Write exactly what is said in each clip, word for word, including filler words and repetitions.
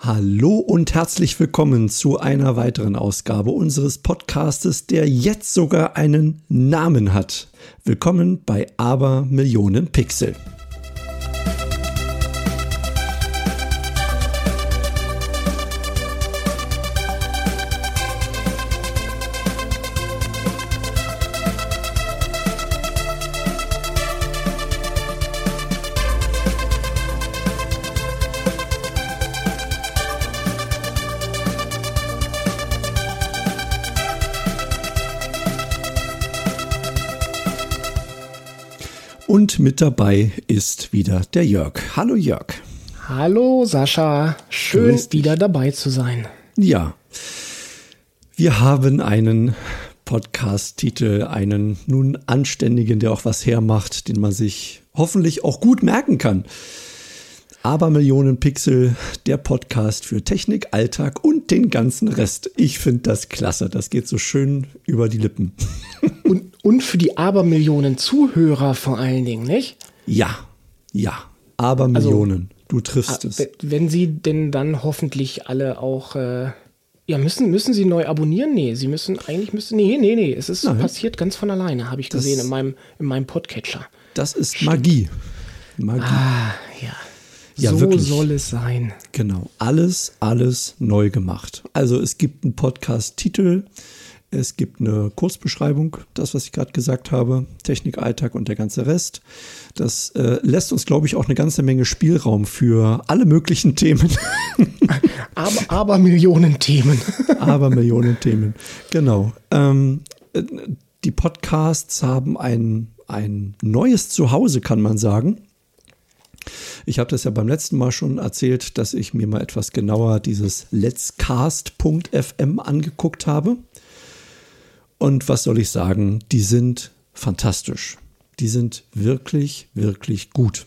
Hallo und herzlich willkommen zu einer weiteren Ausgabe unseres Podcastes, der jetzt sogar einen Namen hat. Willkommen bei Abermillionen Pixel. Und mit dabei ist wieder der Jörg. Hallo Jörg. Hallo Sascha, schön wieder dabei zu sein. Ja, wir haben einen Podcast-Titel, einen nun anständigen, der auch was hermacht, den man sich hoffentlich auch gut merken kann. Abermillionen Pixel, der Podcast für Technik, Alltag und den ganzen Rest. Ich finde das klasse, das geht so schön über die Lippen. Und, und für die Abermillionen Zuhörer vor allen Dingen, nicht? Ja, ja, Abermillionen, also, du triffst es. Wenn sie denn dann hoffentlich alle auch, äh, ja, müssen, müssen sie neu abonnieren? Nee, sie müssen, eigentlich müssen, nee, nee, nee, es ist Nein. passiert ganz von alleine, habe ich das, gesehen in meinem, in meinem Podcatcher. Das ist Stimmt. Magie. Magie. Ah, ja. Ja, so wirklich. soll es sein. Genau, alles, alles neu gemacht. Also es gibt einen Podcast-Titel, es gibt eine Kurzbeschreibung, das, was ich gerade gesagt habe, Technik, Alltag und der ganze Rest. Das äh, lässt uns, glaube ich, auch eine ganze Menge Spielraum für alle möglichen Themen. aber, aber Millionen Themen. aber Millionen Themen, genau. Ähm, die Podcasts haben ein, ein neues Zuhause, kann man sagen. Ich habe das ja beim letzten Mal schon erzählt, dass ich mir mal etwas genauer dieses letscast punkt f m angeguckt habe. Und was soll ich sagen, die sind fantastisch. Die sind wirklich, wirklich gut.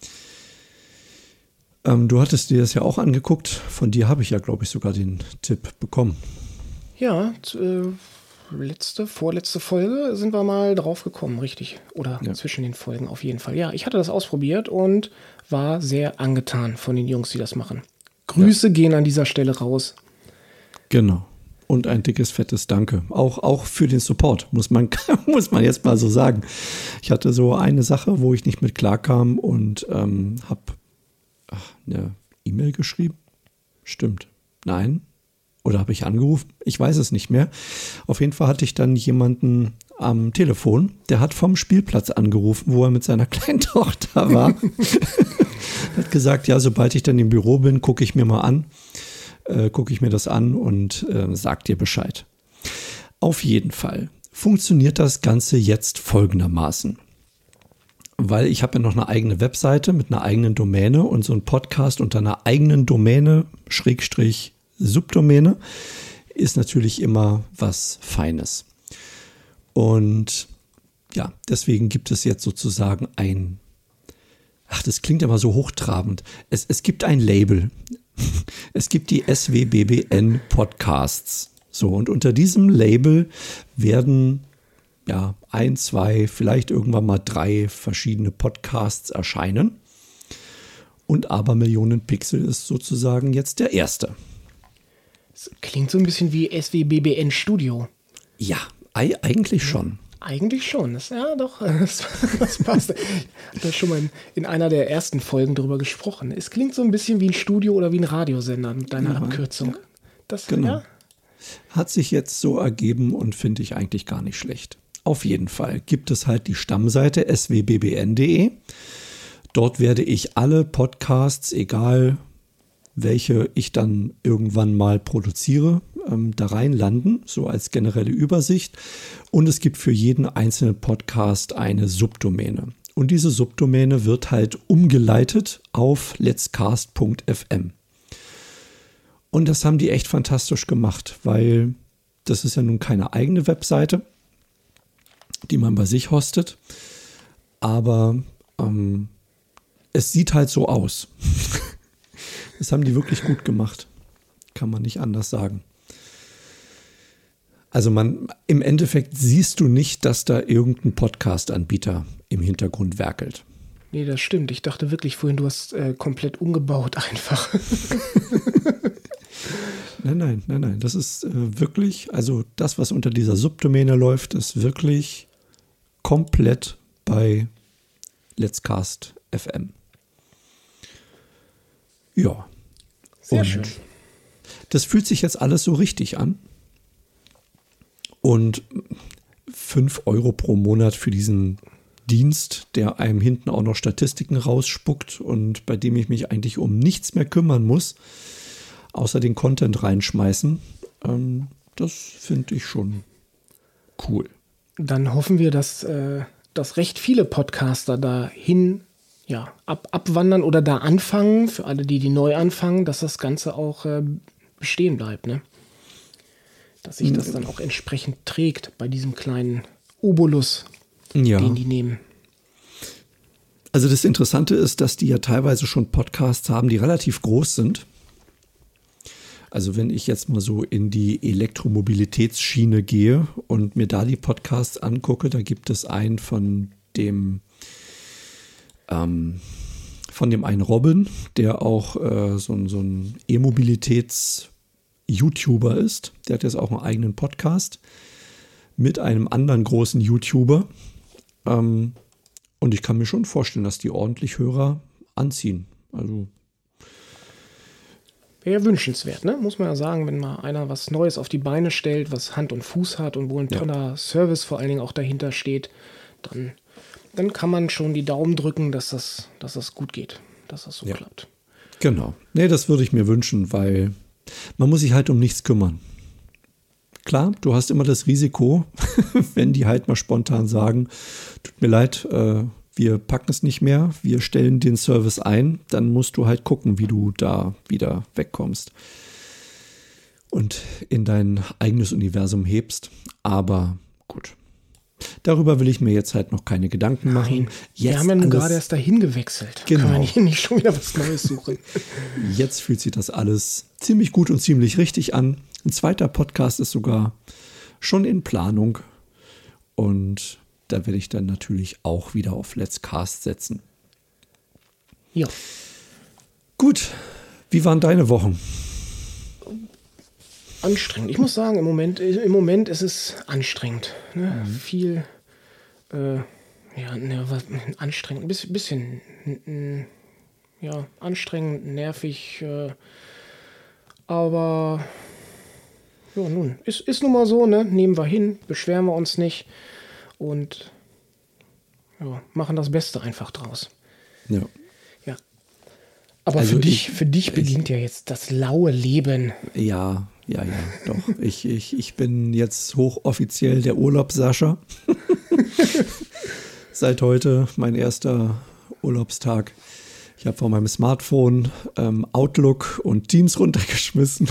Ähm, du hattest dir das ja auch angeguckt. Von dir habe ich ja, glaube ich, sogar den Tipp bekommen. Ja, äh, letzte, vorletzte Folge sind wir mal drauf gekommen, richtig? Oder ja. Zwischen den Folgen auf jeden Fall. Ja, ich hatte das ausprobiert und war sehr angetan von den Jungs, die das machen. Grüße ja. gehen an dieser Stelle raus. Genau. Und ein dickes, fettes Danke. Auch, auch für den Support, muss man, muss man jetzt mal so sagen. Ich hatte so eine Sache, wo ich nicht mit klarkam und ähm, habe eine E-Mail geschrieben. Stimmt. Nein. Oder habe ich angerufen? Ich weiß es nicht mehr. Auf jeden Fall hatte ich dann jemanden am Telefon, der hat vom Spielplatz angerufen, wo er mit seiner kleinen Tochter war. Hat gesagt, ja, sobald ich dann im Büro bin, gucke ich mir mal an, äh, gucke ich mir das an und äh, sag dir Bescheid. Auf jeden Fall funktioniert das Ganze jetzt folgendermaßen. Weil ich habe ja noch eine eigene Webseite mit einer eigenen Domäne und so ein Podcast unter einer eigenen Domäne, Schrägstrich Subdomäne, ist natürlich immer was Feines. Und ja, deswegen gibt es jetzt sozusagen ein, ach, das klingt aber so hochtrabend. Es, es gibt ein Label. Es gibt die S W B B N Podcasts. So, und unter diesem Label werden ja ein, zwei, vielleicht irgendwann mal drei verschiedene Podcasts erscheinen. Und Abermillionen Pixel ist sozusagen jetzt der erste. Das klingt so ein bisschen wie S W B B N Studio. Ja, e- eigentlich schon. Eigentlich schon. Das, ja, doch, das, das passt. Ich habe schon mal in, in einer der ersten Folgen darüber gesprochen. Es klingt so ein bisschen wie ein Studio oder wie ein Radiosender mit deiner ja, Abkürzung. Das, genau. Ja? Hat sich jetzt so ergeben und finde ich eigentlich gar nicht schlecht. Auf jeden Fall gibt es halt die Stammseite s w b b n punkt d e. Dort werde ich alle Podcasts, egal welche ich dann irgendwann mal produziere, ähm, da reinlanden, so als generelle Übersicht. Und es gibt für jeden einzelnen Podcast eine Subdomäne. Und diese Subdomäne wird halt umgeleitet auf letscast punkt f m. Und das haben die echt fantastisch gemacht, weil das ist ja nun keine eigene Webseite, die man bei sich hostet. Aber ähm, es sieht halt so aus. Das haben die wirklich gut gemacht. Kann man nicht anders sagen. Also man, im Endeffekt siehst du nicht, dass da irgendein Podcast-Anbieter im Hintergrund werkelt. Nee, das stimmt. Ich dachte wirklich vorhin, du hast äh, komplett umgebaut einfach. Nein, nein, nein, nein. Das ist äh, wirklich, also das, was unter dieser Subdomäne läuft, ist wirklich komplett bei Let's Cast F M. Ja. Sehr Und schön. das fühlt sich jetzt alles so richtig an. Und fünf Euro pro Monat für diesen Dienst, der einem hinten auch noch Statistiken rausspuckt und bei dem ich mich eigentlich um nichts mehr kümmern muss, außer den Content reinschmeißen. Ähm, das finde ich schon cool. Dann hoffen wir, dass, äh, dass recht viele Podcaster dahin ja, ab, abwandern oder da anfangen, für alle, die, die neu anfangen, dass das Ganze auch äh, bestehen bleibt, ne? Dass sich das dann auch entsprechend trägt bei diesem kleinen Obolus, Ja. den die nehmen. Also das Interessante ist, dass die ja teilweise schon Podcasts haben, die relativ groß sind. Also wenn ich jetzt mal so in die Elektromobilitätsschiene gehe und mir da die Podcasts angucke, da gibt es einen von dem ähm, von dem einen Robin, der auch äh, so, ein- so ein E-Mobilitäts-YouTuber ist. Der hat jetzt auch einen eigenen Podcast mit einem anderen großen YouTuber. Ähm, und ich kann mir schon vorstellen, dass die ordentlich Hörer anziehen. Also Wäre ja wünschenswert, ne? Muss man ja sagen, wenn mal einer was Neues auf die Beine stellt, was Hand und Fuß hat und wo ein Ja. toller Service vor allen Dingen auch dahinter steht, dann, dann kann man schon die Daumen drücken, dass das, dass das gut geht, dass das so Ja. klappt. genau. Nee, das würde ich mir wünschen, weil man muss sich halt um nichts kümmern. Klar, du hast immer das Risiko, wenn die halt mal spontan sagen, tut mir leid, äh, wir packen es nicht mehr, wir stellen den Service ein, dann musst du halt gucken, wie du da wieder wegkommst und in dein eigenes Universum hebst. Aber gut, darüber will ich mir jetzt halt noch keine Gedanken machen. Wir Jetzt haben ja nun alles- gerade erst dahin gewechselt. Genau. Können wir hier nicht schon wieder was Neues suchen? Jetzt fühlt sich das alles ziemlich gut und ziemlich richtig an. Ein zweiter Podcast ist sogar schon in Planung. Und da werde ich dann natürlich auch wieder auf Let's Cast setzen. Ja. Gut, wie waren deine Wochen? Anstrengend. Ich muss sagen, im Moment, im Moment ist es anstrengend. Ne? Viel, äh, ja, ne, was, anstrengend, ein bisschen, bisschen n- ja, anstrengend, nervig, äh, aber ja, nun, ist, ist nun mal so, ne? Nehmen wir hin, beschweren wir uns nicht und ja, machen das Beste einfach draus. Ja, Ja. Aber Also für dich, ich- für dich beginnt ja jetzt das laue Leben. ja, ja, ja, doch. ich, ich, ich bin jetzt hochoffiziell der Urlaubssascha. Seit heute mein erster Urlaubstag. Ich habe von meinem Smartphone ähm, Outlook und Teams runtergeschmissen.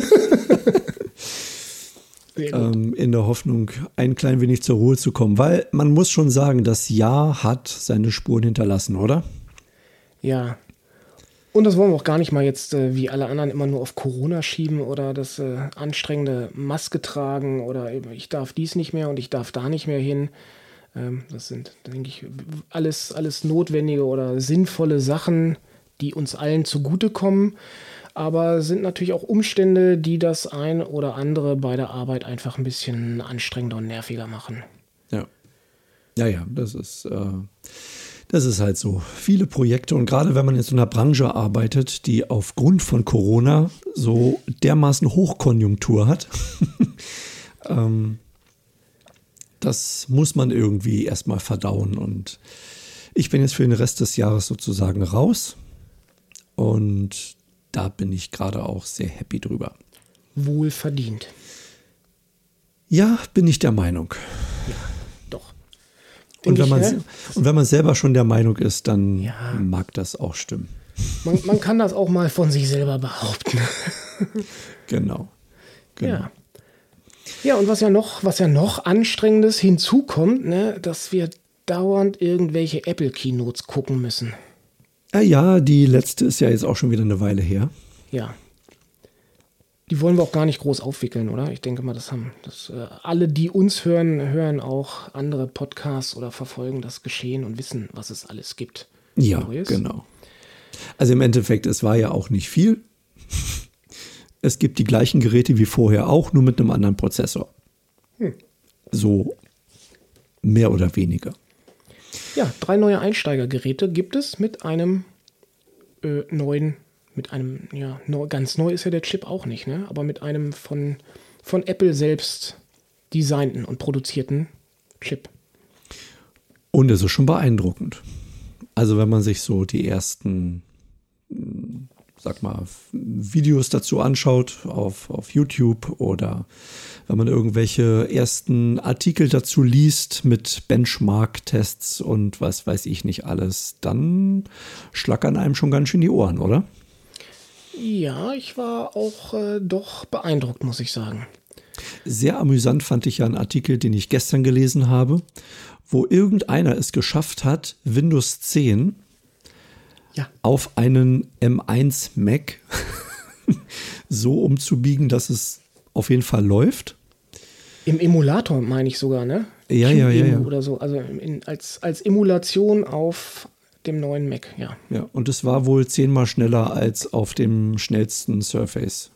Sehr gut. ähm, in der Hoffnung, ein klein wenig zur Ruhe zu kommen. Weil man muss schon sagen, das Jahr hat seine Spuren hinterlassen, oder? Ja. Und das wollen wir auch gar nicht mal jetzt, äh, wie alle anderen, immer nur auf Corona schieben oder das äh, anstrengende Maske tragen oder eben, ich darf dies nicht mehr und ich darf da nicht mehr hin. Ähm, das sind, denke ich, alles, alles notwendige oder sinnvolle Sachen, die uns allen zugutekommen. Aber sind natürlich auch Umstände, die das ein oder andere bei der Arbeit einfach ein bisschen anstrengender und nerviger machen. Ja. Ja, ja, das ist, äh, das ist halt so. Viele Projekte und gerade wenn man in so einer Branche arbeitet, die aufgrund von Corona so dermaßen Hochkonjunktur hat, ähm, das muss man irgendwie erstmal verdauen. Und ich bin jetzt für den Rest des Jahres sozusagen raus. Und da bin ich gerade auch sehr happy drüber. Wohl verdient. Ja, bin ich der Meinung. Doch. Und Denke wenn, man, ich, se- ne? und wenn man selber schon der Meinung ist, dann Ja. mag das auch stimmen. Man, man kann das auch mal von sich selber behaupten. Genau. genau. Ja. Ja, und was ja noch, was ja noch Anstrengendes hinzukommt, ne, dass wir dauernd irgendwelche Apple-Keynotes gucken müssen. Ja, ja, die letzte ist ja jetzt auch schon wieder eine Weile her. Ja. Die wollen wir auch gar nicht groß aufwickeln, oder? Ich denke mal, das haben das, äh, alle, die uns hören, hören auch andere Podcasts oder verfolgen das Geschehen und wissen, was es alles gibt. Ja, Neues. Genau. Also im Endeffekt, es war ja auch nicht viel. Es gibt die gleichen Geräte wie vorher auch, nur mit einem anderen Prozessor. Hm. So mehr oder weniger. Ja, drei neue Einsteigergeräte gibt es mit einem äh, neuen, mit einem, ja, neu, ganz neu ist ja der Chip auch nicht, ne? Aber mit einem von, von Apple selbst designten und produzierten Chip. Und es ist schon beeindruckend. Also wenn man sich so die ersten, sag mal, Videos dazu anschaut auf, auf YouTube oder wenn man irgendwelche ersten Artikel dazu liest mit Benchmark-Tests und was weiß ich nicht alles, dann schlackern einem schon ganz schön die Ohren, oder? Ja, ich war auch äh, doch beeindruckt, muss ich sagen. Sehr amüsant fand ich ja einen Artikel, den ich gestern gelesen habe, wo irgendeiner es geschafft hat, Windows zehn ja. auf einen M eins Mac so umzubiegen, dass es auf jeden Fall läuft. Im Emulator meine ich sogar, ne? Ja, ja, ja, ja. Oder so, also in, als, als Emulation auf dem neuen Mac, ja. Ja, und es war wohl zehnmal schneller als auf dem schnellsten Surface.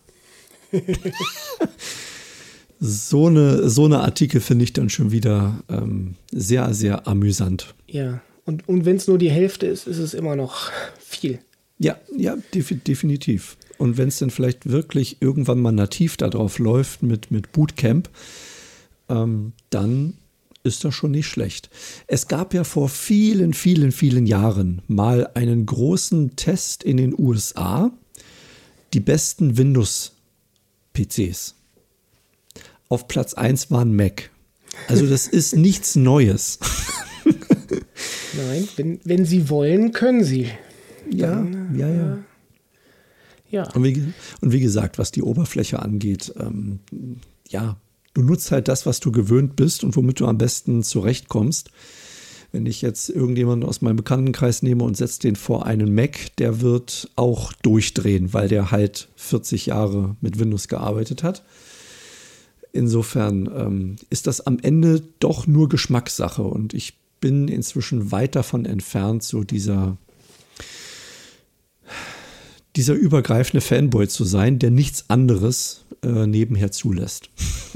So eine, so eine Artikel finde ich dann schon wieder ähm, sehr, sehr amüsant. Ja, und, und wenn es nur die Hälfte ist, ist es immer noch viel. Ja, ja, def- definitiv. Und wenn es dann vielleicht wirklich irgendwann mal nativ darauf läuft mit, mit Bootcamp, ähm, dann ist das schon nicht schlecht. Es gab ja vor vielen, vielen, vielen Jahren mal einen großen Test in den U S A, die besten Windows-P Cs. Auf Platz eins war ein Mac. Also das ist nichts Neues. Nein, wenn, wenn Sie wollen, können Sie. Ja, Dann, ja, ja. Ja. Und wie, und wie gesagt, was die Oberfläche angeht, ähm, ja, du nutzt halt das, was du gewöhnt bist und womit du am besten zurechtkommst. Wenn ich jetzt irgendjemanden aus meinem Bekanntenkreis nehme und setze den vor einen Mac, der wird auch durchdrehen, weil der halt vierzig Jahre mit Windows gearbeitet hat. Insofern ähm, ist das am Ende doch nur Geschmackssache und ich bin inzwischen weit davon entfernt, so dieser, dieser übergreifende Fanboy zu sein, der nichts anderes äh, nebenher zulässt.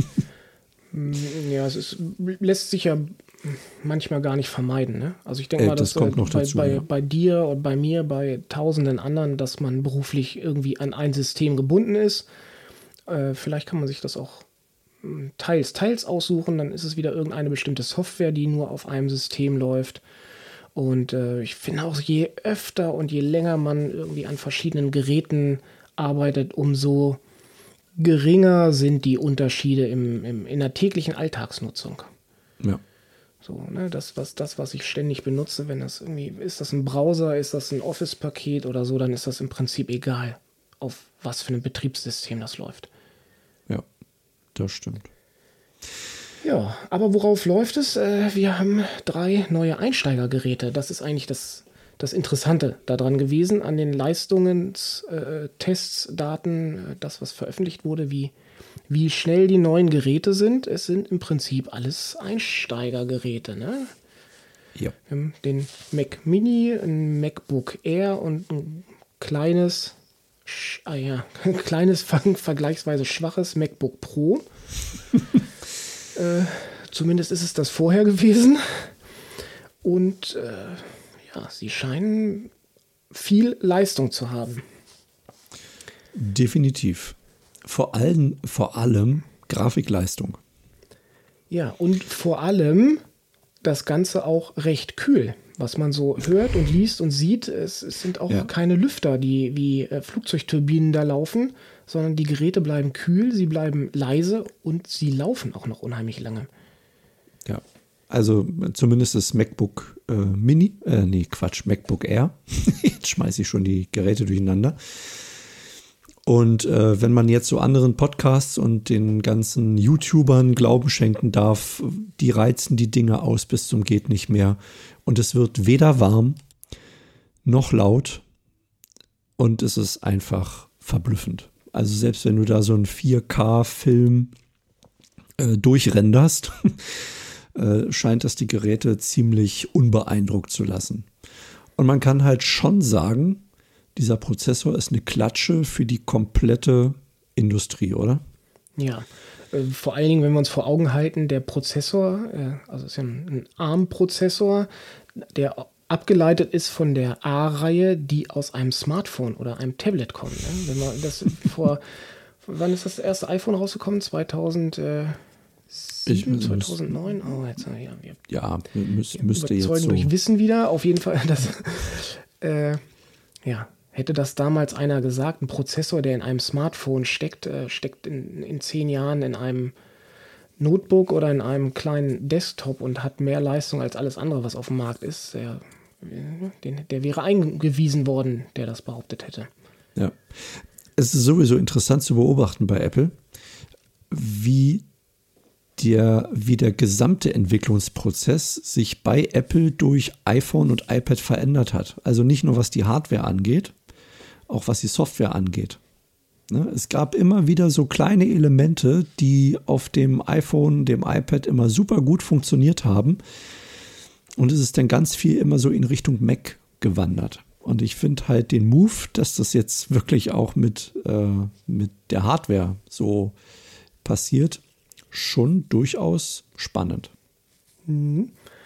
Ja, es ist, lässt sich ja manchmal gar nicht vermeiden. Ne? Also ich denke äh, mal, dass das kommt noch bei, dazu, bei, ja. bei dir und bei mir, bei tausenden anderen, dass man beruflich irgendwie an ein System gebunden ist. Äh, vielleicht kann man sich das auch teils, teils aussuchen, dann ist es wieder irgendeine bestimmte Software, die nur auf einem System läuft. Und äh, ich finde auch, je öfter und je länger man irgendwie an verschiedenen Geräten arbeitet, umso geringer sind die Unterschiede im, im, in der täglichen Alltagsnutzung. Ja. So, ne, das, was, das, was ich ständig benutze, wenn das irgendwie, ist das ein Browser, ist das ein Office-Paket oder so, dann ist das im Prinzip egal, auf was für einem Betriebssystem das läuft. Ja, das stimmt. Ja, aber worauf läuft es? Äh, wir haben drei neue Einsteigergeräte. Das ist eigentlich das, das Interessante daran gewesen, an den Leistungstests, äh, Tests, Daten, äh, das, was veröffentlicht wurde, wie, wie schnell die neuen Geräte sind. Es sind im Prinzip alles Einsteigergeräte, ne? Ja. Wir haben den Mac Mini, ein MacBook Air und ein kleines, ah ja, ein kleines, vergleichsweise schwaches MacBook Pro. Äh, zumindest ist es das vorher gewesen. Und äh, ja, sie scheinen viel Leistung zu haben. Definitiv. Vor allem, vor allem Grafikleistung. Ja, und vor allem das Ganze auch recht kühl. Was man so hört und liest und sieht, es, es sind auch Ja. keine Lüfter, die wie äh, Flugzeugturbinen da laufen, sondern die Geräte bleiben kühl, sie bleiben leise und sie laufen auch noch unheimlich lange. Ja. Also zumindest das MacBook äh, Mini, äh, nee, Quatsch, MacBook Air. Jetzt schmeiße ich schon die Geräte durcheinander. Und äh, wenn man jetzt so anderen Podcasts und den ganzen YouTubern Glauben schenken darf, die reizen die Dinge aus bis zum geht nicht mehr. Und es wird weder warm noch laut und es ist einfach verblüffend. Also selbst wenn du da so einen vier K-Film äh, durchrenderst, äh, scheint das die Geräte ziemlich unbeeindruckt zu lassen. Und man kann halt schon sagen, dieser Prozessor ist eine Klatsche für die komplette Industrie, oder? Ja, äh, vor allen Dingen, wenn wir uns vor Augen halten, der Prozessor, äh, also es ist ja ein, ein ARM-Prozessor, der abgeleitet ist von der A-Reihe, die aus einem Smartphone oder einem Tablet kommt. Ne? Wenn man das vor, wann ist das erste iPhone rausgekommen? zweitausendsieben, Ich, zweitausendneun? Oh, jetzt ja, wir, ja müß, wir müsste jetzt so. durch Wissen wieder. Auf jeden Fall, das, äh, ja, hätte das damals einer gesagt, ein Prozessor, der in einem Smartphone steckt, äh, steckt in, in zehn Jahren in einem Notebook oder in einem kleinen Desktop und hat mehr Leistung als alles andere, was auf dem Markt ist, der, der, der wäre eingewiesen worden, der das behauptet hätte. Ja, es ist sowieso interessant zu beobachten bei Apple, wie der, wie der gesamte Entwicklungsprozess sich bei Apple durch iPhone und iPad verändert hat. Also nicht nur was die Hardware angeht, auch was die Software angeht. Ne? Es gab immer wieder so kleine Elemente, die auf dem iPhone, dem iPad immer super gut funktioniert haben. Und es ist dann ganz viel immer so in Richtung Mac gewandert. Und ich finde halt den Move, dass das jetzt wirklich auch mit, äh, mit der Hardware so passiert, schon durchaus spannend. Mhm.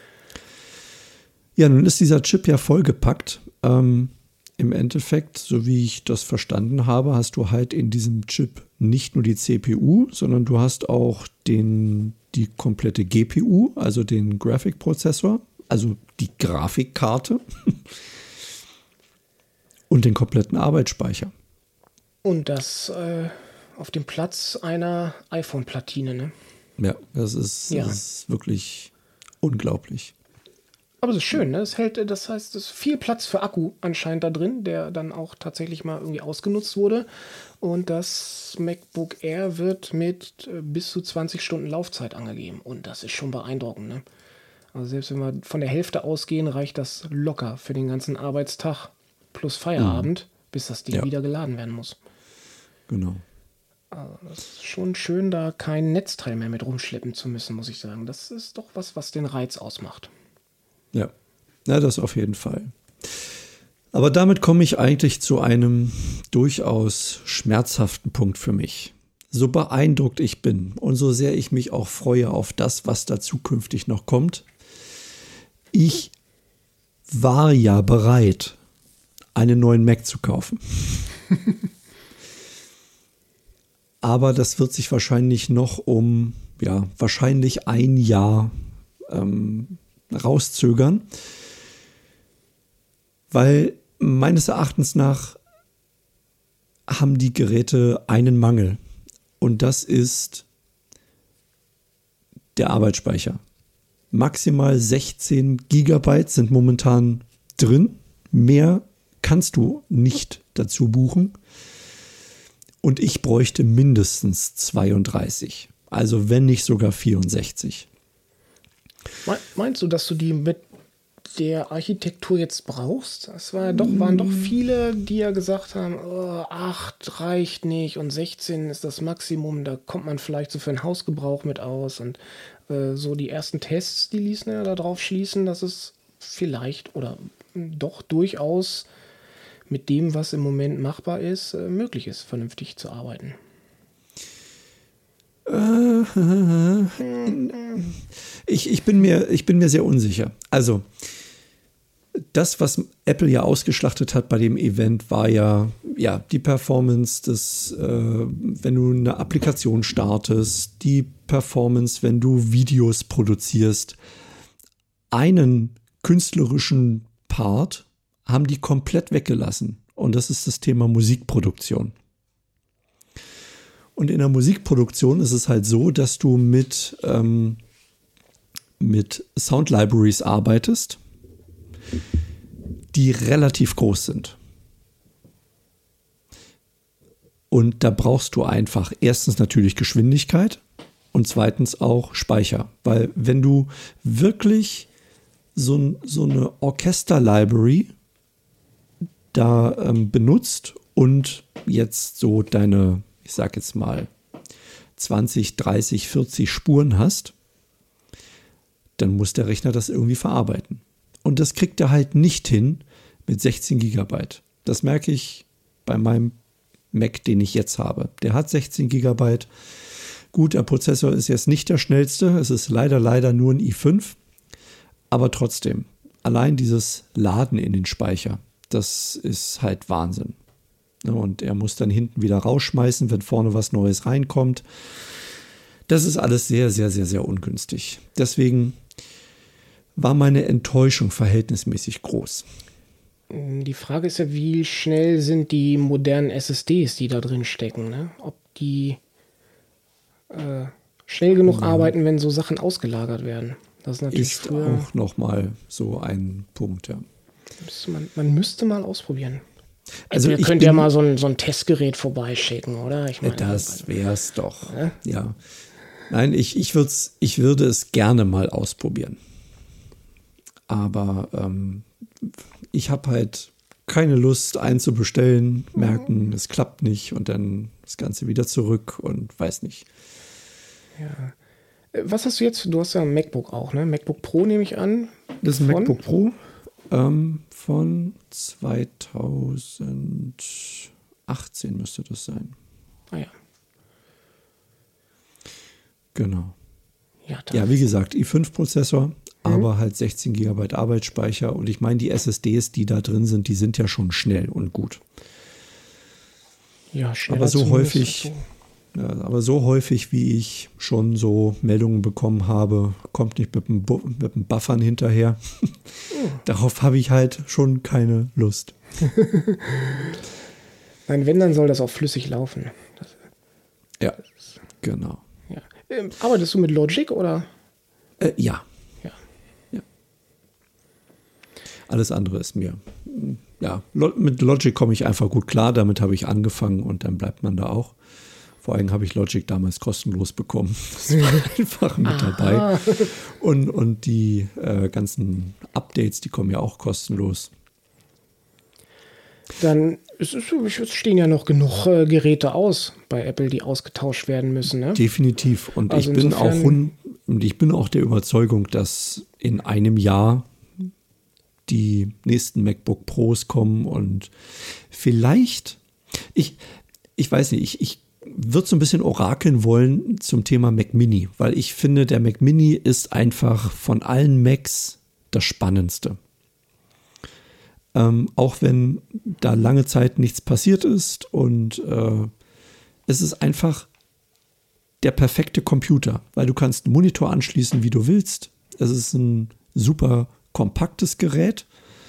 Ja, nun ist dieser Chip ja vollgepackt. Ähm, Im Endeffekt, so wie ich das verstanden habe, hast du halt in diesem Chip nicht nur die C P U, sondern du hast auch den, die komplette G P U, also den Grafikprozessor, also die Grafikkarte und den kompletten Arbeitsspeicher. Und das äh, auf dem Platz einer iPhone-Platine, ne? Ja, das ist, ja. das ist wirklich unglaublich. Aber es ist schön, ne? Es hält, das heißt, es ist viel Platz für Akku anscheinend da drin, der dann auch tatsächlich mal irgendwie ausgenutzt wurde. Und das MacBook Air wird mit äh, bis zu zwanzig Stunden Laufzeit angegeben. Und das ist schon beeindruckend, ne? Also selbst wenn wir von der Hälfte ausgehen, reicht das locker für den ganzen Arbeitstag plus Feierabend, mhm. bis das Ding ja. wieder geladen werden muss. Genau. Also das ist schon schön, da kein Netzteil mehr mit rumschleppen zu müssen, muss ich sagen. Das ist doch was, was den Reiz ausmacht. Ja, ja, das auf jeden Fall. Aber damit komme ich eigentlich zu einem durchaus schmerzhaften Punkt für mich. So beeindruckt ich bin und so sehr ich mich auch freue auf das, was da zukünftig noch kommt. Ich war ja bereit, einen neuen Mac zu kaufen. Aber das wird sich wahrscheinlich noch um, ja, wahrscheinlich ein Jahr ähm, rauszögern, weil meines Erachtens nach haben die Geräte einen Mangel und das ist der Arbeitsspeicher. Maximal sechzehn Gigabyte sind momentan drin, mehr kannst du nicht dazu buchen und ich bräuchte mindestens zweiunddreißig, also wenn nicht sogar vierundsechzig. Meinst du, dass du die mit der Architektur jetzt brauchst? Es war doch, waren doch viele, die ja gesagt haben, oh, acht reicht nicht und sechzehn ist das Maximum, da kommt man vielleicht so für einen Hausgebrauch mit aus. Und äh, so die ersten Tests, die ließen ja darauf schließen, dass es vielleicht oder doch durchaus mit dem, was im Moment machbar ist, äh, möglich ist, vernünftig zu arbeiten. Ich, ich, bin mir, ich bin mir sehr unsicher. Also, das, was Apple ja ausgeschlachtet hat bei dem Event, war ja, ja die Performance, des, äh, wenn du eine Applikation startest, die Performance, wenn du Videos produzierst. Einen künstlerischen Part haben die komplett weggelassen. Und das ist das Thema Musikproduktion. Und in der Musikproduktion ist es halt so, dass du mit, ähm, mit Sound Libraries arbeitest, die relativ groß sind. Und da brauchst du einfach erstens natürlich Geschwindigkeit und zweitens auch Speicher. Weil wenn du wirklich so, so eine Orchester-Library da ähm, benutzt und jetzt so deine, ich sag jetzt mal, zwanzig, dreißig, vierzig Spuren hast, dann muss der Rechner das irgendwie verarbeiten. Und das kriegt er halt nicht hin, mit sechzehn Gigabyte. Das merke ich bei meinem Mac, den ich jetzt habe. Der hat sechzehn Gigabyte. Gut, der Prozessor ist jetzt nicht der schnellste. Es ist leider, leider nur ein i fünf. Aber trotzdem, allein dieses Laden in den Speicher, das ist halt Wahnsinn. Und er muss dann hinten wieder rausschmeißen, wenn vorne was Neues reinkommt. Das ist alles sehr, sehr, sehr, sehr ungünstig. Deswegen war meine Enttäuschung verhältnismäßig groß. Die Frage ist ja, wie schnell sind die modernen S S Ds, die da drin stecken, ne? Ob die äh, schnell genug ja. arbeiten, wenn so Sachen ausgelagert werden. Das ist natürlich ist auch nochmal so ein Punkt, ja. Müsste man, man müsste mal ausprobieren. Also ihr könnt ja mal so ein, so ein Testgerät vorbeischicken, oder? Ich meine, das wär's doch. Ja. ja. Nein, ich, ich, ich würde es gerne mal ausprobieren. Aber ähm, ich habe halt keine Lust einzubestellen, merken, es klappt nicht und dann das Ganze wieder zurück und weiß nicht. Ja. Was hast du jetzt? Du hast ja ein MacBook auch, ne? MacBook Pro nehme ich an. Das ist ein von? MacBook Pro ähm, von zweitausendachtzehn müsste das sein. Ah ja. Genau. Ja, ja wie gesagt, i fünf Prozessor, mhm. aber halt sechzehn Gigabyte Arbeitsspeicher. Und ich meine, die S S Ds, die da drin sind, die sind ja schon schnell und gut. Ja, schnell. Aber so häufig... Ja, aber so häufig, wie ich schon so Meldungen bekommen habe, kommt nicht mit dem, Bu- mit dem Buffern hinterher. Oh. Darauf habe ich halt schon keine Lust. Nein, wenn, dann soll das auch flüssig laufen. Das, ja, das, genau. Ja. Ähm, arbeitest du mit Logic oder? Äh, ja. ja. Ja. Alles andere ist mir. Ja, mit Logic komme ich einfach gut klar. Damit habe ich angefangen und dann bleibt man da auch. Vor allem habe ich Logic damals kostenlos bekommen. Das war einfach mit dabei. Und, und die äh, ganzen Updates, die kommen ja auch kostenlos. Dann es ist, es stehen ja noch genug äh, Geräte aus bei Apple, die ausgetauscht werden müssen. Ne? Definitiv. Und also ich bin auch und ich bin auch der Überzeugung, dass in einem Jahr die nächsten MacBook Pros kommen und vielleicht, ich, ich weiß nicht, ich, ich würde so ein bisschen orakeln wollen zum Thema Mac Mini, weil ich finde, der Mac Mini ist einfach von allen Macs das Spannendste. Ähm, auch wenn da lange Zeit nichts passiert ist und äh, es ist einfach der perfekte Computer, weil du kannst einen Monitor anschließen, wie du willst. Es ist ein super kompaktes Gerät.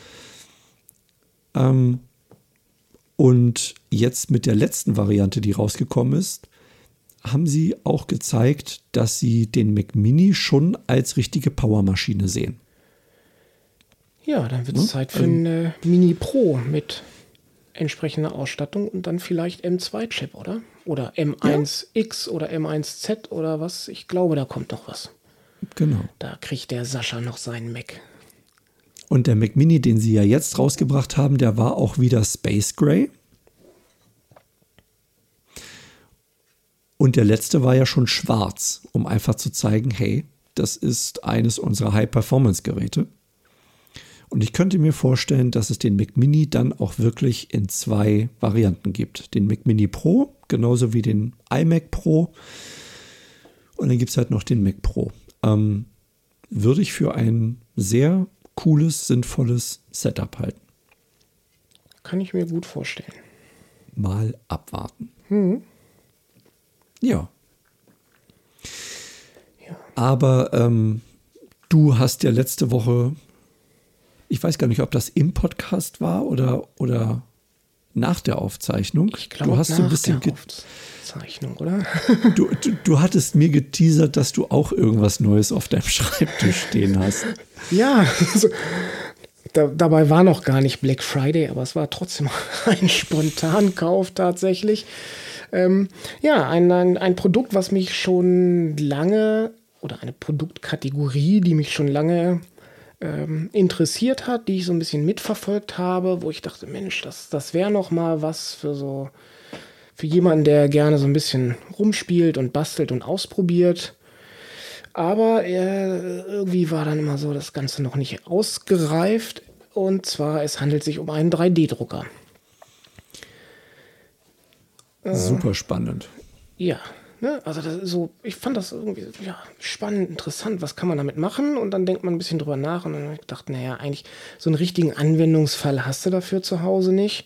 Ähm, Und jetzt mit der letzten Variante, die rausgekommen ist, haben sie auch gezeigt, dass sie den Mac Mini schon als richtige Powermaschine sehen. Ja, dann wird es hm? Zeit für ähm, einen Mini Pro mit entsprechender Ausstattung und dann vielleicht M zwei Chip, oder? Oder M eins X ja. oder M eins Z oder was. Ich glaube, da kommt noch was. Genau. Da kriegt der Sascha noch seinen Mac. Und der Mac Mini, den sie ja jetzt rausgebracht haben, der war auch wieder Space Gray. Und der letzte war ja schon schwarz, um einfach zu zeigen, hey, das ist eines unserer High-Performance-Geräte. Und ich könnte mir vorstellen, dass es den Mac Mini dann auch wirklich in zwei Varianten gibt. Den Mac Mini Pro, genauso wie den iMac Pro. Und dann gibt es halt noch den Mac Pro. Ähm, würde ich für ein sehr cooles, sinnvolles Setup halten. Kann ich mir gut vorstellen. Mal abwarten. Mhm. Ja. ja. Aber ähm, du hast ja letzte Woche, ich weiß gar nicht, ob das im Podcast war oder, oder nach der Aufzeichnung. Ich glaube, du hast nach so ein bisschen der Aufzeichnung, oder? du, du, du hattest mir geteasert, dass du auch irgendwas Neues auf deinem Schreibtisch stehen hast. Ja, also, da, dabei war noch gar nicht Black Friday, aber es war trotzdem ein Spontankauf tatsächlich. Ähm, ja, ein, ein, ein Produkt, was mich schon lange, oder eine Produktkategorie, die mich schon lange ähm, interessiert hat, die ich so ein bisschen mitverfolgt habe, wo ich dachte, Mensch, das, das wäre noch mal was für so, für jemanden, der gerne so ein bisschen rumspielt und bastelt und ausprobiert. Aber äh, irgendwie war dann immer so das Ganze noch nicht ausgereift. Und zwar, es handelt sich um einen drei D-Drucker. Super spannend. Ja, ne? Also das ist so, ich fand das irgendwie ja, spannend, interessant, was kann man damit machen? Und dann denkt man ein bisschen drüber nach und dann habe ich gedacht, naja, eigentlich so einen richtigen Anwendungsfall hast du dafür zu Hause nicht.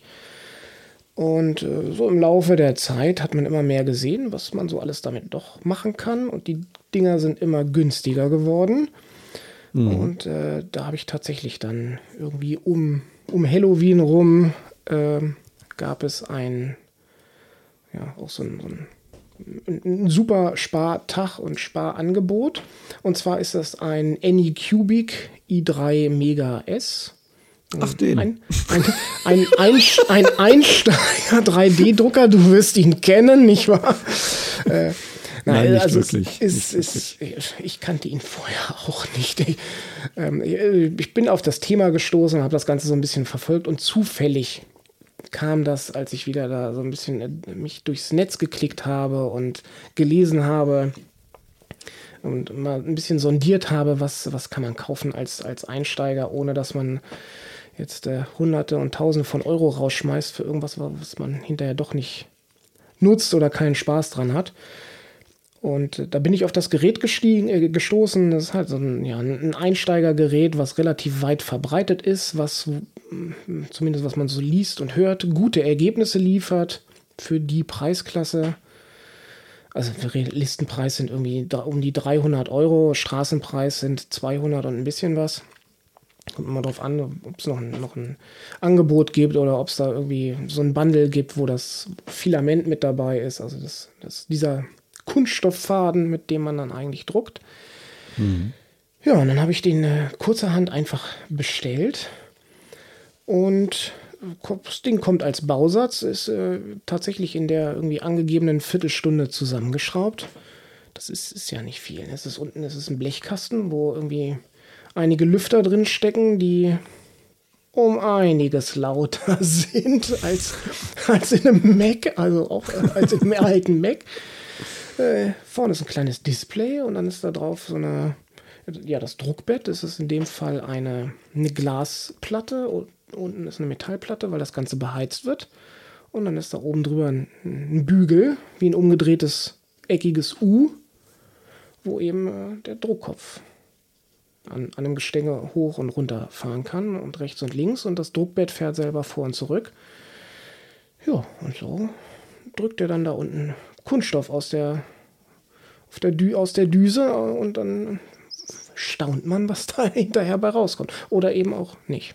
Und äh, so im Laufe der Zeit hat man immer mehr gesehen, was man so alles damit doch machen kann. Und die Dinger sind immer günstiger geworden. Mhm. Und äh, da habe ich tatsächlich dann irgendwie um, um Halloween rum äh, gab es ein Ja, auch so ein, so ein, ein super Spartag und Sparangebot. Und zwar ist das ein Anycubic i drei Mega S. Ach, den. Ein, ein, ein, ein, ein Einsteiger drei D-Drucker, du wirst ihn kennen, nicht wahr? Äh, Nein, nicht also wirklich. Ist, nicht ist, wirklich. Ich, ich kannte ihn vorher auch nicht. Ich, ähm, ich bin auf das Thema gestoßen, habe das Ganze so ein bisschen verfolgt und zufällig kam das, als ich wieder da so ein bisschen mich durchs Netz geklickt habe und gelesen habe und mal ein bisschen sondiert habe, was, was kann man kaufen als, als Einsteiger, ohne dass man jetzt äh, Hunderte und Tausende von Euro rausschmeißt für irgendwas, was man hinterher doch nicht nutzt oder keinen Spaß dran hat. Und äh, da bin ich auf das Gerät gestiegen, äh, gestoßen. Das ist halt so ein, ja, ein Einsteigergerät, was relativ weit verbreitet ist, was zumindest was man so liest und hört, gute Ergebnisse liefert für die Preisklasse. Also der Listenpreis sind irgendwie um die dreihundert Euro, Straßenpreis sind zweihundert und ein bisschen was. Kommt immer drauf an, ob es noch, noch ein Angebot gibt oder ob es da irgendwie so ein Bundle gibt, wo das Filament mit dabei ist. Also das, das dieser Kunststofffaden, mit dem man dann eigentlich druckt. Mhm. Ja, und dann habe ich den äh, kurzerhand einfach bestellt. Und das Ding kommt als Bausatz, ist äh, tatsächlich in der irgendwie angegebenen Viertelstunde zusammengeschraubt. Das ist, ist ja nicht viel. Es ist unten, es ist ein Blechkasten, wo irgendwie einige Lüfter drin stecken, die um einiges lauter sind als, als in einem Mac, also auch äh, als im alten Mac. Äh, vorne ist ein kleines Display und dann ist da drauf so eine, ja, das Druckbett. Das ist in dem Fall eine, eine Glasplatte und unten ist eine Metallplatte, weil das Ganze beheizt wird. Und dann ist da oben drüber ein, ein Bügel, wie ein umgedrehtes, eckiges U, wo eben äh, der Druckkopf an, an einem Gestänge hoch und runter fahren kann und rechts und links. Und das Druckbett fährt selber vor und zurück. Ja, und so drückt er dann da unten Kunststoff aus der, auf der Dü- aus der Düse und dann staunt man, was da hinterher bei rauskommt. Oder eben auch nicht.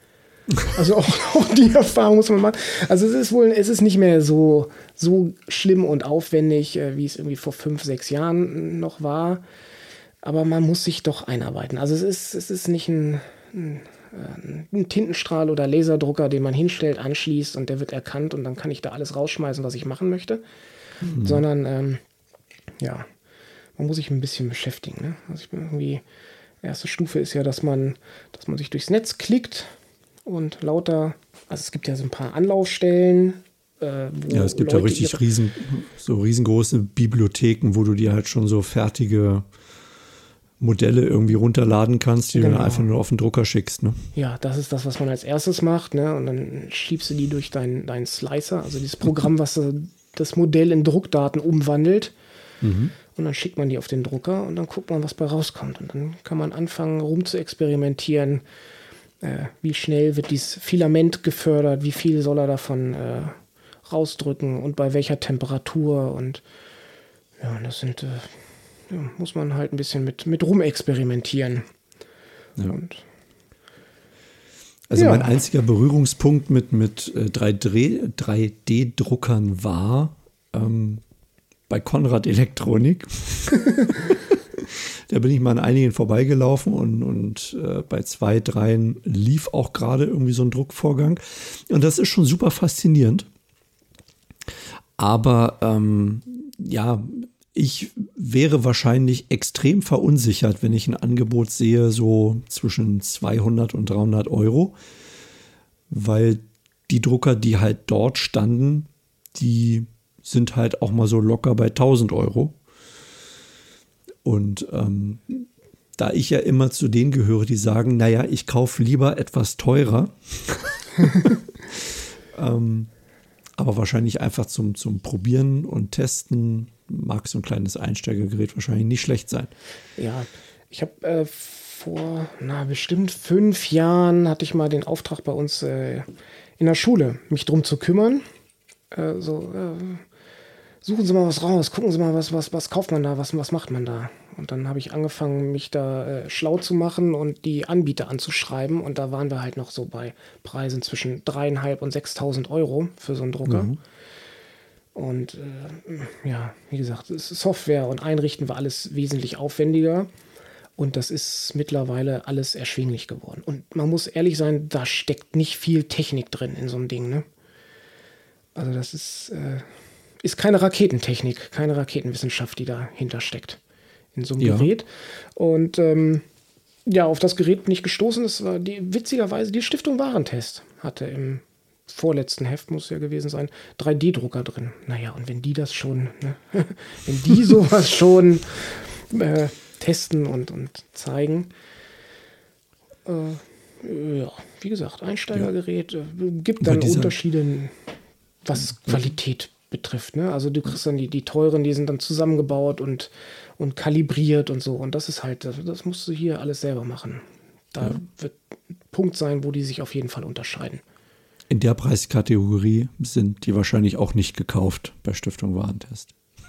Also auch, auch die Erfahrung muss man machen. Also es ist wohl, es ist nicht mehr so, so schlimm und aufwendig, äh, wie es irgendwie vor fünf, sechs Jahren noch war. Aber man muss sich doch einarbeiten. Also es ist, es ist nicht ein, ein, ein Tintenstrahl oder Laserdrucker, den man hinstellt, anschließt und der wird erkannt und dann kann ich da alles rausschmeißen, was ich machen möchte. Mhm. Sondern, ähm, ja, man muss sich ein bisschen beschäftigen. Ne? Also ich bin irgendwie, erste Stufe ist ja, dass man, dass man sich durchs Netz klickt und lauter, also es gibt ja so ein paar Anlaufstellen. Äh, wo ja, es gibt Leute ja richtig riesen, so riesengroße Bibliotheken, wo du dir halt schon so fertige Modelle irgendwie runterladen kannst, die genau. du dann einfach nur auf den Drucker schickst. Ne? Ja, das ist das, was man als erstes macht. Ne? Und dann schiebst du die durch deinen dein Slicer, also dieses Programm, was das Modell in Druckdaten umwandelt. Mhm. Und dann schickt man die auf den Drucker und dann guckt man, was bei rauskommt. Und dann kann man anfangen, rum zu experimentieren. Äh, wie schnell wird dieses Filament gefördert? Wie viel soll er davon äh, rausdrücken? Und bei welcher Temperatur? Und ja, das sind, äh, ja, muss man halt ein bisschen mit, mit rumexperimentieren. Ja. Und, also ja. mein einziger Berührungspunkt mit, mit äh, drei D-Druckern war ähm, bei Konrad Elektronik. Da bin ich mal an einigen vorbeigelaufen und, und äh, bei zwei, dreien lief auch gerade irgendwie so ein Druckvorgang. Und das ist schon super faszinierend. Aber ähm, ja, ich wäre wahrscheinlich extrem verunsichert, wenn ich ein Angebot sehe, so zwischen zweihundert und dreihundert Euro. Weil die Drucker, die halt dort standen, die sind halt auch mal so locker bei tausend Euro. Und ähm, da ich ja immer zu denen gehöre, die sagen, naja, ich kaufe lieber etwas teurer. ähm, aber wahrscheinlich einfach zum, zum Probieren und Testen mag so ein kleines Einsteigergerät wahrscheinlich nicht schlecht sein. Ja, ich habe äh, vor, na, bestimmt fünf Jahren hatte ich mal den Auftrag bei uns äh, in der Schule, mich drum zu kümmern. Äh, so, äh, suchen Sie mal was raus, gucken Sie mal, was, was, was kauft man da, was, was macht man da? Und dann habe ich angefangen, mich da äh, schlau zu machen und die Anbieter anzuschreiben. Und da waren wir halt noch so bei Preisen zwischen dreieinhalb und sechstausend Euro für so einen Drucker. Mhm. Und äh, ja, wie gesagt, Software und Einrichten war alles wesentlich aufwendiger. Und das ist mittlerweile alles erschwinglich geworden. Und man muss ehrlich sein, da steckt nicht viel Technik drin in so einem Ding, ne? Also das ist, äh, ist keine Raketentechnik, keine Raketenwissenschaft, die dahinter steckt in so einem ja. Gerät. Und ähm, ja, auf das Gerät bin ich gestoßen. Das war die, witzigerweise die Stiftung Warentest hatte im vorletzten Heft, muss ja gewesen sein, drei D Drucker drin. Naja, und wenn die das schon, ne, wenn die sowas schon äh, testen und, und zeigen, äh, ja, wie gesagt, Einsteigergerät, äh, gibt dann Unterschiede, was Qualität betrifft. Ne? Also du kriegst dann die, die teuren, die sind dann zusammengebaut und, und kalibriert und so. Und das ist halt, das, das musst du hier alles selber machen. Da ja. wird ein Punkt sein, wo die sich auf jeden Fall unterscheiden. In der Preiskategorie sind die wahrscheinlich auch nicht gekauft bei Stiftung Warentest.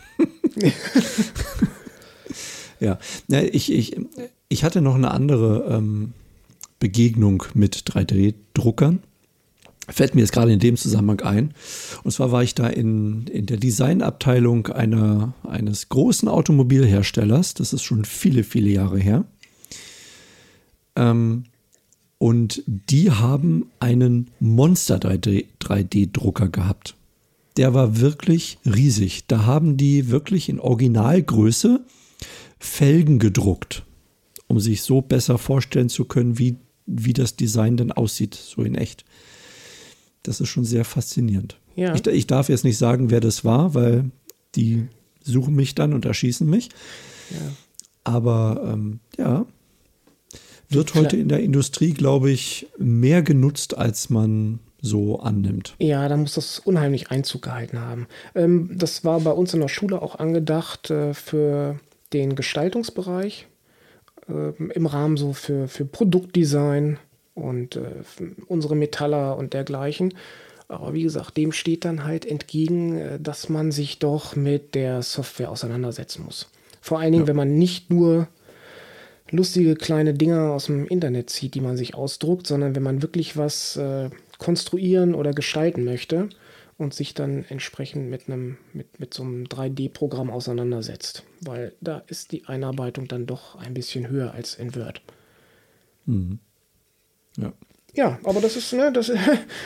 ja, ja ich, ich, ich hatte noch eine andere ähm, Begegnung mit drei D Druckern. Fällt mir jetzt gerade in dem Zusammenhang ein. Und zwar war ich da in, in der Designabteilung einer, eines großen Automobilherstellers. Das ist schon viele, viele Jahre her. Ähm, und die haben einen Monster drei D Drucker gehabt. Der war wirklich riesig. Da haben die wirklich in Originalgröße Felgen gedruckt, um sich so besser vorstellen zu können, wie, wie das Design denn aussieht, so in echt. Das ist schon sehr faszinierend. Ja. Ich, ich darf jetzt nicht sagen, wer das war, weil die suchen mich dann und erschießen mich. Ja. Aber ähm, ja, wird Klar. heute in der Industrie, glaube ich, mehr genutzt, als man so annimmt. Ja, da muss das unheimlich Einzug gehalten haben. Ähm, das war bei uns in der Schule auch angedacht äh, für den Gestaltungsbereich, äh, im Rahmen so für, für Produktdesign und äh, unsere Metaller und dergleichen. Aber wie gesagt, dem steht dann halt entgegen, äh, dass man sich doch mit der Software auseinandersetzen muss. Vor allen Dingen, ja. wenn man nicht nur lustige kleine Dinger aus dem Internet zieht, die man sich ausdruckt, sondern wenn man wirklich was äh, konstruieren oder gestalten möchte und sich dann entsprechend mit einem mit, mit so einem drei D Programm auseinandersetzt. Weil da ist die Einarbeitung dann doch ein bisschen höher als in Word. Mhm. Ja. Ja, aber das ist, ne, das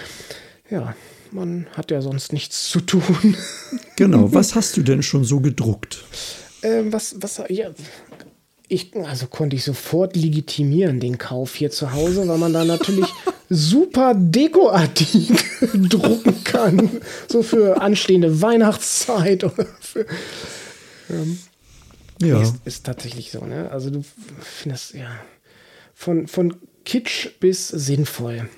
ja, man hat ja sonst nichts zu tun. Genau, was hast du denn schon so gedruckt? Ähm, was, was, ja, ich, also konnte ich sofort legitimieren, den Kauf hier zu Hause, weil man da natürlich super Dekoartikel drucken kann. So für anstehende Weihnachtszeit oder für, ähm, ja. Ist, ist tatsächlich so, ne? Also du findest, ja, von, von Kitsch bis sinnvoll.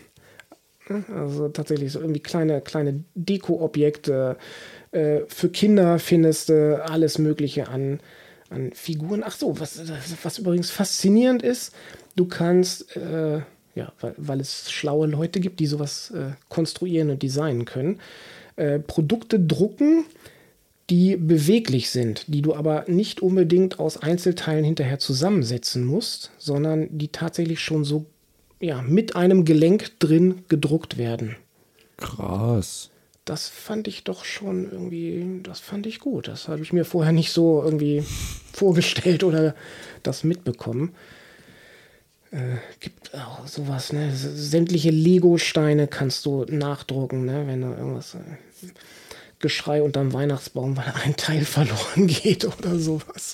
Also tatsächlich so irgendwie kleine, kleine Deko-Objekte. Äh, für Kinder findest du alles Mögliche an, an Figuren. Ach so, was, was übrigens faszinierend ist, du kannst, äh, ja, weil, weil es schlaue Leute gibt, die sowas äh, konstruieren und designen können, äh, Produkte drucken, die beweglich sind, die du aber nicht unbedingt aus Einzelteilen hinterher zusammensetzen musst, sondern die tatsächlich schon so ja, mit einem Gelenk drin gedruckt werden. Krass. Das fand ich doch schon irgendwie, das fand ich gut. Das habe ich mir vorher nicht so irgendwie vorgestellt oder das mitbekommen. Äh, gibt auch sowas, ne? Sämtliche Lego-Steine kannst du nachdrucken, ne? Wenn da irgendwas... Äh, Geschrei unterm Weihnachtsbaum, weil ein Teil verloren geht oder sowas.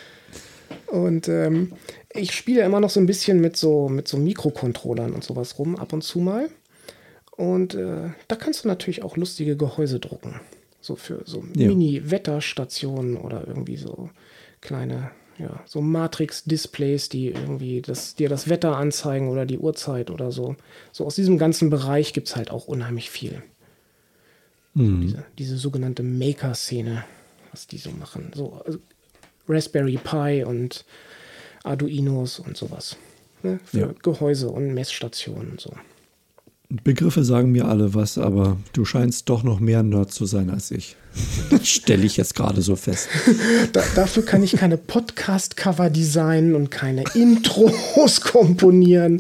Und ähm, ich spiele immer noch so ein bisschen mit so, mit so Mikrocontrollern und sowas rum, ab und zu mal. Und äh, da kannst du natürlich auch lustige Gehäuse drucken. So für so ja. Mini-Wetterstationen oder irgendwie so kleine, ja, so Matrix-Displays, die irgendwie das, dir das Wetter anzeigen oder die Uhrzeit oder so. So aus diesem ganzen Bereich gibt es halt auch unheimlich viel. Mhm. Diese, diese sogenannte Maker-Szene, was die so machen. So also Raspberry Pi und Arduinos und sowas. Ne? Für ja. Gehäuse und Messstationen und so. Begriffe sagen mir alle was, aber du scheinst doch noch mehr Nerd zu sein als ich. Das stelle ich jetzt gerade so fest. Da, dafür kann ich keine Podcast-Cover designen und keine Intros komponieren.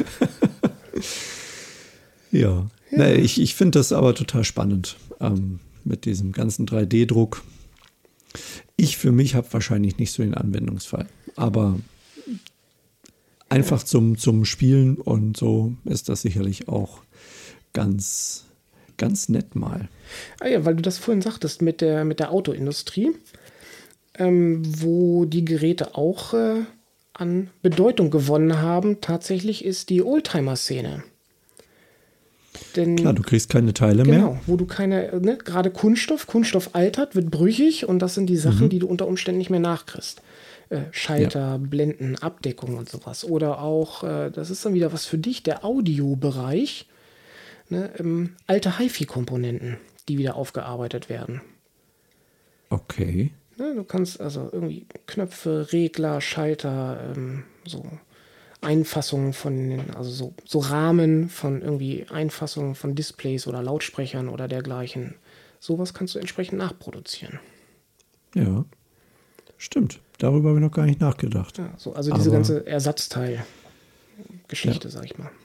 Ja, ja. Nee, ich, ich finde das aber total spannend ähm, mit diesem ganzen drei D Druck. Ich für mich habe wahrscheinlich nicht so den Anwendungsfall, aber einfach zum, zum Spielen und so ist das sicherlich auch ganz, ganz nett mal. Ah ja, weil du das vorhin sagtest mit der, mit der Autoindustrie, ähm, wo die Geräte auch äh, an Bedeutung gewonnen haben, tatsächlich ist die Oldtimer-Szene. Denn, Klar, du kriegst keine Teile genau, mehr. Genau, wo du keine, ne, gerade Kunststoff, Kunststoff altert, wird brüchig und das sind die Sachen, mhm. die du unter Umständen nicht mehr nachkriegst. Äh, Schalter, ja. Blenden, Abdeckung und sowas. Oder auch, äh, das ist dann wieder was für dich, der Audiobereich, ne, ähm, alte HiFi-Komponenten, die wieder aufgearbeitet werden. Okay. Ne, du kannst also irgendwie Knöpfe, Regler, Schalter, ähm, so Einfassungen von, also so, so Rahmen von irgendwie Einfassungen von Displays oder Lautsprechern oder dergleichen. Sowas kannst du entsprechend nachproduzieren. Ja, stimmt. Darüber habe ich noch gar nicht nachgedacht. Ja, so, also diese Aber, ganze Ersatzteil-Geschichte, ja. sag ich mal.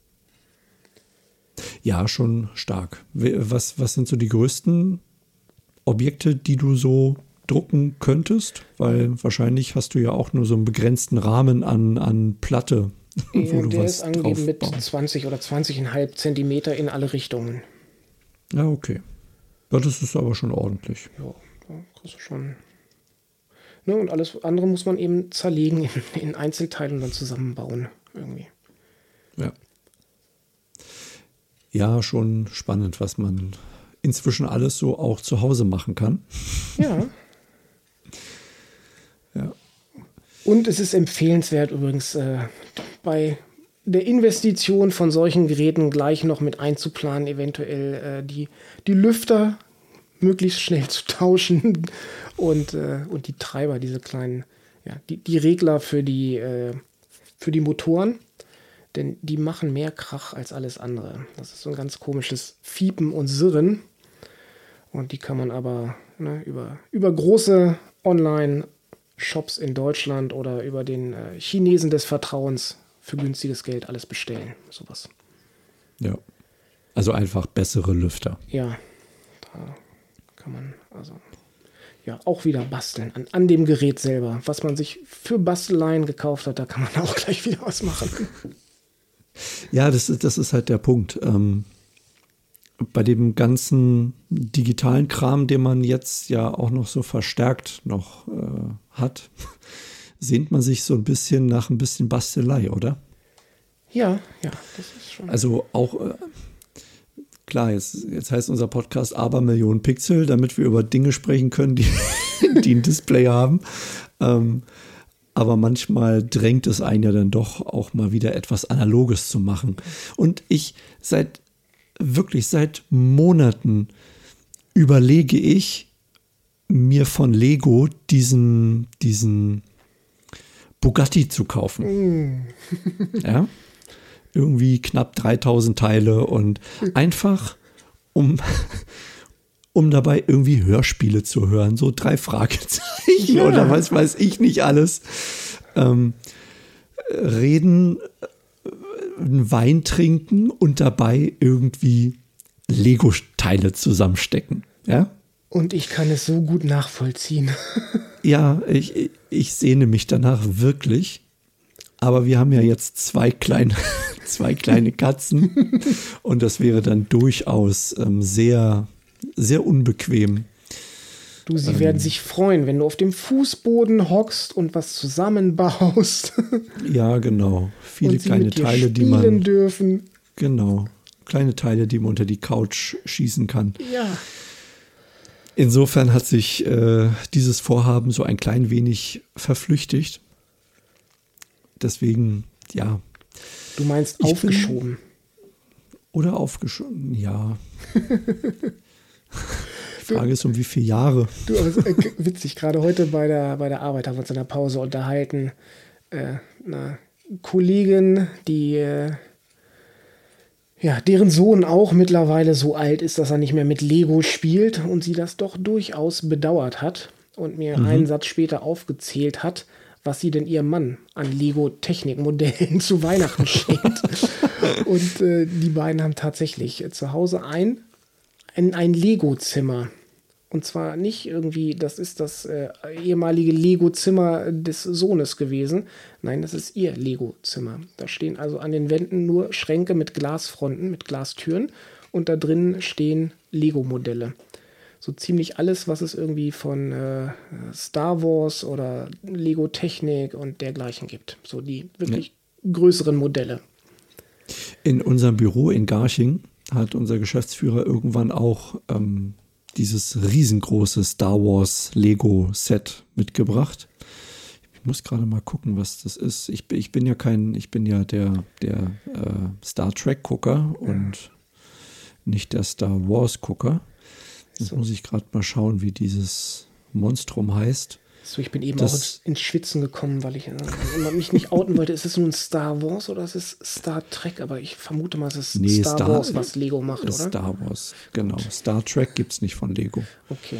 Ja, schon stark. Was, was sind so die größten Objekte, die du so drucken könntest? Weil wahrscheinlich hast du ja auch nur so einen begrenzten Rahmen an, an Platte, ja, wo du der was ist angegeben mit zwanzig oder zwanzig Komma fünf Zentimeter in alle Richtungen. Ja, okay. Ja, das ist aber schon ordentlich. Ja, da kriegst du schon. Ne, und alles andere muss man eben zerlegen in, in Einzelteile und dann zusammenbauen irgendwie. Ja. Ja, schon spannend, was man inzwischen alles so auch zu Hause machen kann. Ja. Ja. Und es ist empfehlenswert übrigens äh, bei der Investition von solchen Geräten gleich noch mit einzuplanen, eventuell äh, die, die Lüfter möglichst schnell zu tauschen und, äh, und die Treiber, diese kleinen, ja, die, die Regler für die, äh, für die Motoren, denn die machen mehr Krach als alles andere. Das ist so ein ganz komisches Fiepen und Sirren und die kann man aber ne, über, über große Online-Shops in Deutschland oder über den äh, Chinesen des Vertrauens für günstiges Geld alles bestellen, sowas. Ja, also einfach bessere Lüfter. Ja, da kann man also ja auch wieder basteln an, an dem Gerät selber. Was man sich für Basteleien gekauft hat, da kann man auch gleich wieder was machen. Ja, das ist, das ist halt der Punkt. Ähm, bei dem ganzen digitalen Kram, den man jetzt ja auch noch so verstärkt noch äh, hat, sehnt man sich so ein bisschen nach ein bisschen Bastelei, oder? Ja, ja, das ist schon. Also auch, äh, klar, jetzt, jetzt heißt unser Podcast Abermillionen Pixel, damit wir über Dinge sprechen können, die, die ein Display haben. Ähm, aber manchmal drängt es einen ja dann doch auch mal wieder etwas Analoges zu machen. Und ich seit, wirklich seit Monaten überlege ich, mir von Lego diesen, diesen Bugatti zu kaufen. Mm. Ja? Irgendwie knapp dreitausend Teile und einfach, um, um dabei irgendwie Hörspiele zu hören, so drei Fragezeichen ja. oder was weiß ich nicht alles. Ähm, reden, Wein trinken und dabei irgendwie Lego-Teile zusammenstecken. Ja? Und ich kann es so gut nachvollziehen. Ja, ich, ich sehne mich danach wirklich. Aber wir haben ja jetzt zwei kleine, zwei kleine Katzen. Und das wäre dann durchaus ähm, sehr, sehr unbequem. Du, sie ähm, werden sich freuen, wenn du auf dem Fußboden hockst und was zusammenbaust. Ja, genau. Viele und sie kleine mit dir Teile, die man. dürfen. Genau. Kleine Teile, die man unter die Couch schießen kann. Ja. Insofern hat sich äh, dieses Vorhaben so ein klein wenig verflüchtigt. Deswegen, ja. Du meinst Ich aufgeschoben? Bin, oder aufgeschoben, ja. Die Frage ist, um wie viele Jahre? Du, also, äh, witzig, gerade heute bei der, bei der Arbeit haben wir uns in der Pause unterhalten. Äh, eine Kollegin, die, äh, ja, deren Sohn auch mittlerweile so alt ist, dass er nicht mehr mit Lego spielt und sie das doch durchaus bedauert hat und mir mhm. einen Satz später aufgezählt hat, was sie denn ihrem Mann an Lego-Technikmodellen zu Weihnachten schenkt. Und äh, die beiden haben tatsächlich zu Hause ein, ein, ein Lego-Zimmer. Und zwar nicht irgendwie, das ist das äh, ehemalige Lego-Zimmer des Sohnes gewesen. Nein, das ist ihr Lego-Zimmer. Da stehen also an den Wänden nur Schränke mit Glasfronten, mit Glastüren. Und da drin stehen Lego-Modelle. So ziemlich alles, was es irgendwie von äh, Star Wars oder Lego-Technik und dergleichen gibt. So die wirklich ja. größeren Modelle. In unserem Büro in Garching hat unser Geschäftsführer irgendwann auch ähm, dieses riesengroße Star Wars Lego-Set mitgebracht. Ich muss gerade mal gucken, was das ist. Ich, ich bin ja kein, ich bin ja der, der äh, Star Trek-Gucker ja. und nicht der Star Wars-Gucker. Jetzt so. muss ich gerade mal schauen, wie dieses Monstrum heißt. So, ich bin eben das, auch ins, ins Schwitzen gekommen, weil ich äh, mich nicht outen wollte. Ist es nun Star Wars oder ist es Star Trek? Aber ich vermute mal, es ist nee, Star, Star Wars, was Lego macht, oder? Star Wars, genau. Gut. Star Trek gibt es nicht von Lego. Okay.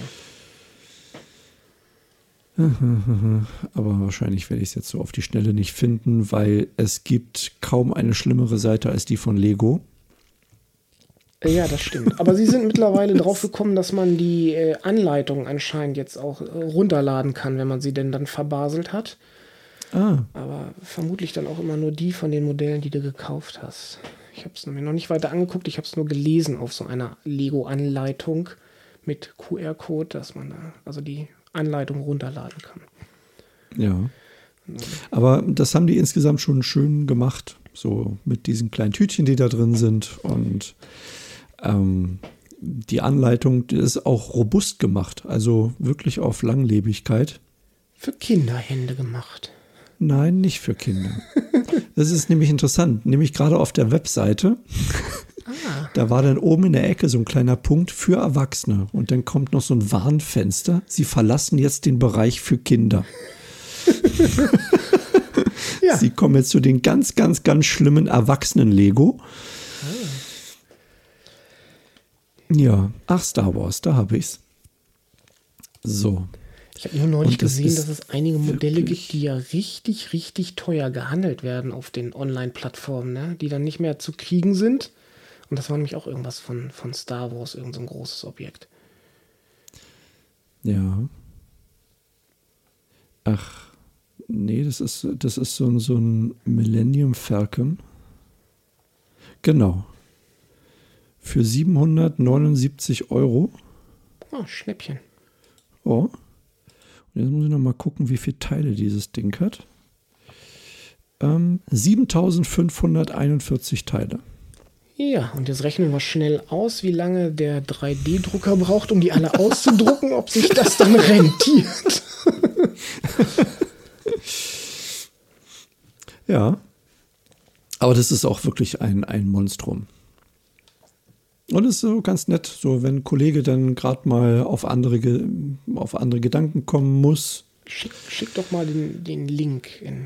Aber wahrscheinlich werde ich es jetzt so auf die Schnelle nicht finden, weil es gibt kaum eine schlimmere Seite als die von Lego. Ja, das stimmt. Aber sie sind mittlerweile drauf gekommen, dass man die äh, Anleitung anscheinend jetzt auch äh, runterladen kann, wenn man sie denn dann verbaselt hat. Ah. Aber vermutlich dann auch immer nur die von den Modellen, die du gekauft hast. Ich habe es mir noch nicht weiter angeguckt, ich habe es nur gelesen auf so einer Lego-Anleitung mit Q R-Code, dass man da also die Anleitung runterladen kann. Ja. Aber das haben die insgesamt schon schön gemacht, so mit diesen kleinen Tütchen, die da drin sind und ähm, die Anleitung die ist auch robust gemacht, also wirklich auf Langlebigkeit. Für Kinderhände gemacht. Nein, nicht für Kinder. Das ist nämlich interessant, nämlich gerade auf der Webseite, ah. da war dann oben in der Ecke so ein kleiner Punkt für Erwachsene und dann kommt noch so ein Warnfenster, Sie verlassen jetzt den Bereich für Kinder. Ja. Sie kommen jetzt zu den ganz, ganz, ganz schlimmen Erwachsenen-Lego. Ah. Ja, ach, Star Wars, da habe ich's. So. Ich habe nur neulich das gesehen, dass es einige Modelle gibt, die ja richtig, richtig teuer gehandelt werden auf den Online-Plattformen, ne? Die dann nicht mehr zu kriegen sind. Und das war nämlich auch irgendwas von, von Star Wars, irgend so ein großes Objekt. Ja. Ach, nee, das ist, das ist so, so ein Millennium Falcon. Genau. Für siebenhundertneunundsiebzig Euro. Oh, Schnäppchen. Oh. Und jetzt muss ich noch mal gucken, wie viele Teile dieses Ding hat. Ähm, siebentausendfünfhunderteinundvierzig Teile. Ja, und jetzt rechnen wir schnell aus, wie lange der drei D Drucker braucht, um die alle auszudrucken, ob sich das dann rentiert. Ja. Aber das ist auch wirklich ein, ein Monstrum. Und es ist so ganz nett, so wenn ein Kollege dann gerade mal auf andere, auf andere Gedanken kommen muss. Schick, schick doch mal den, den Link in,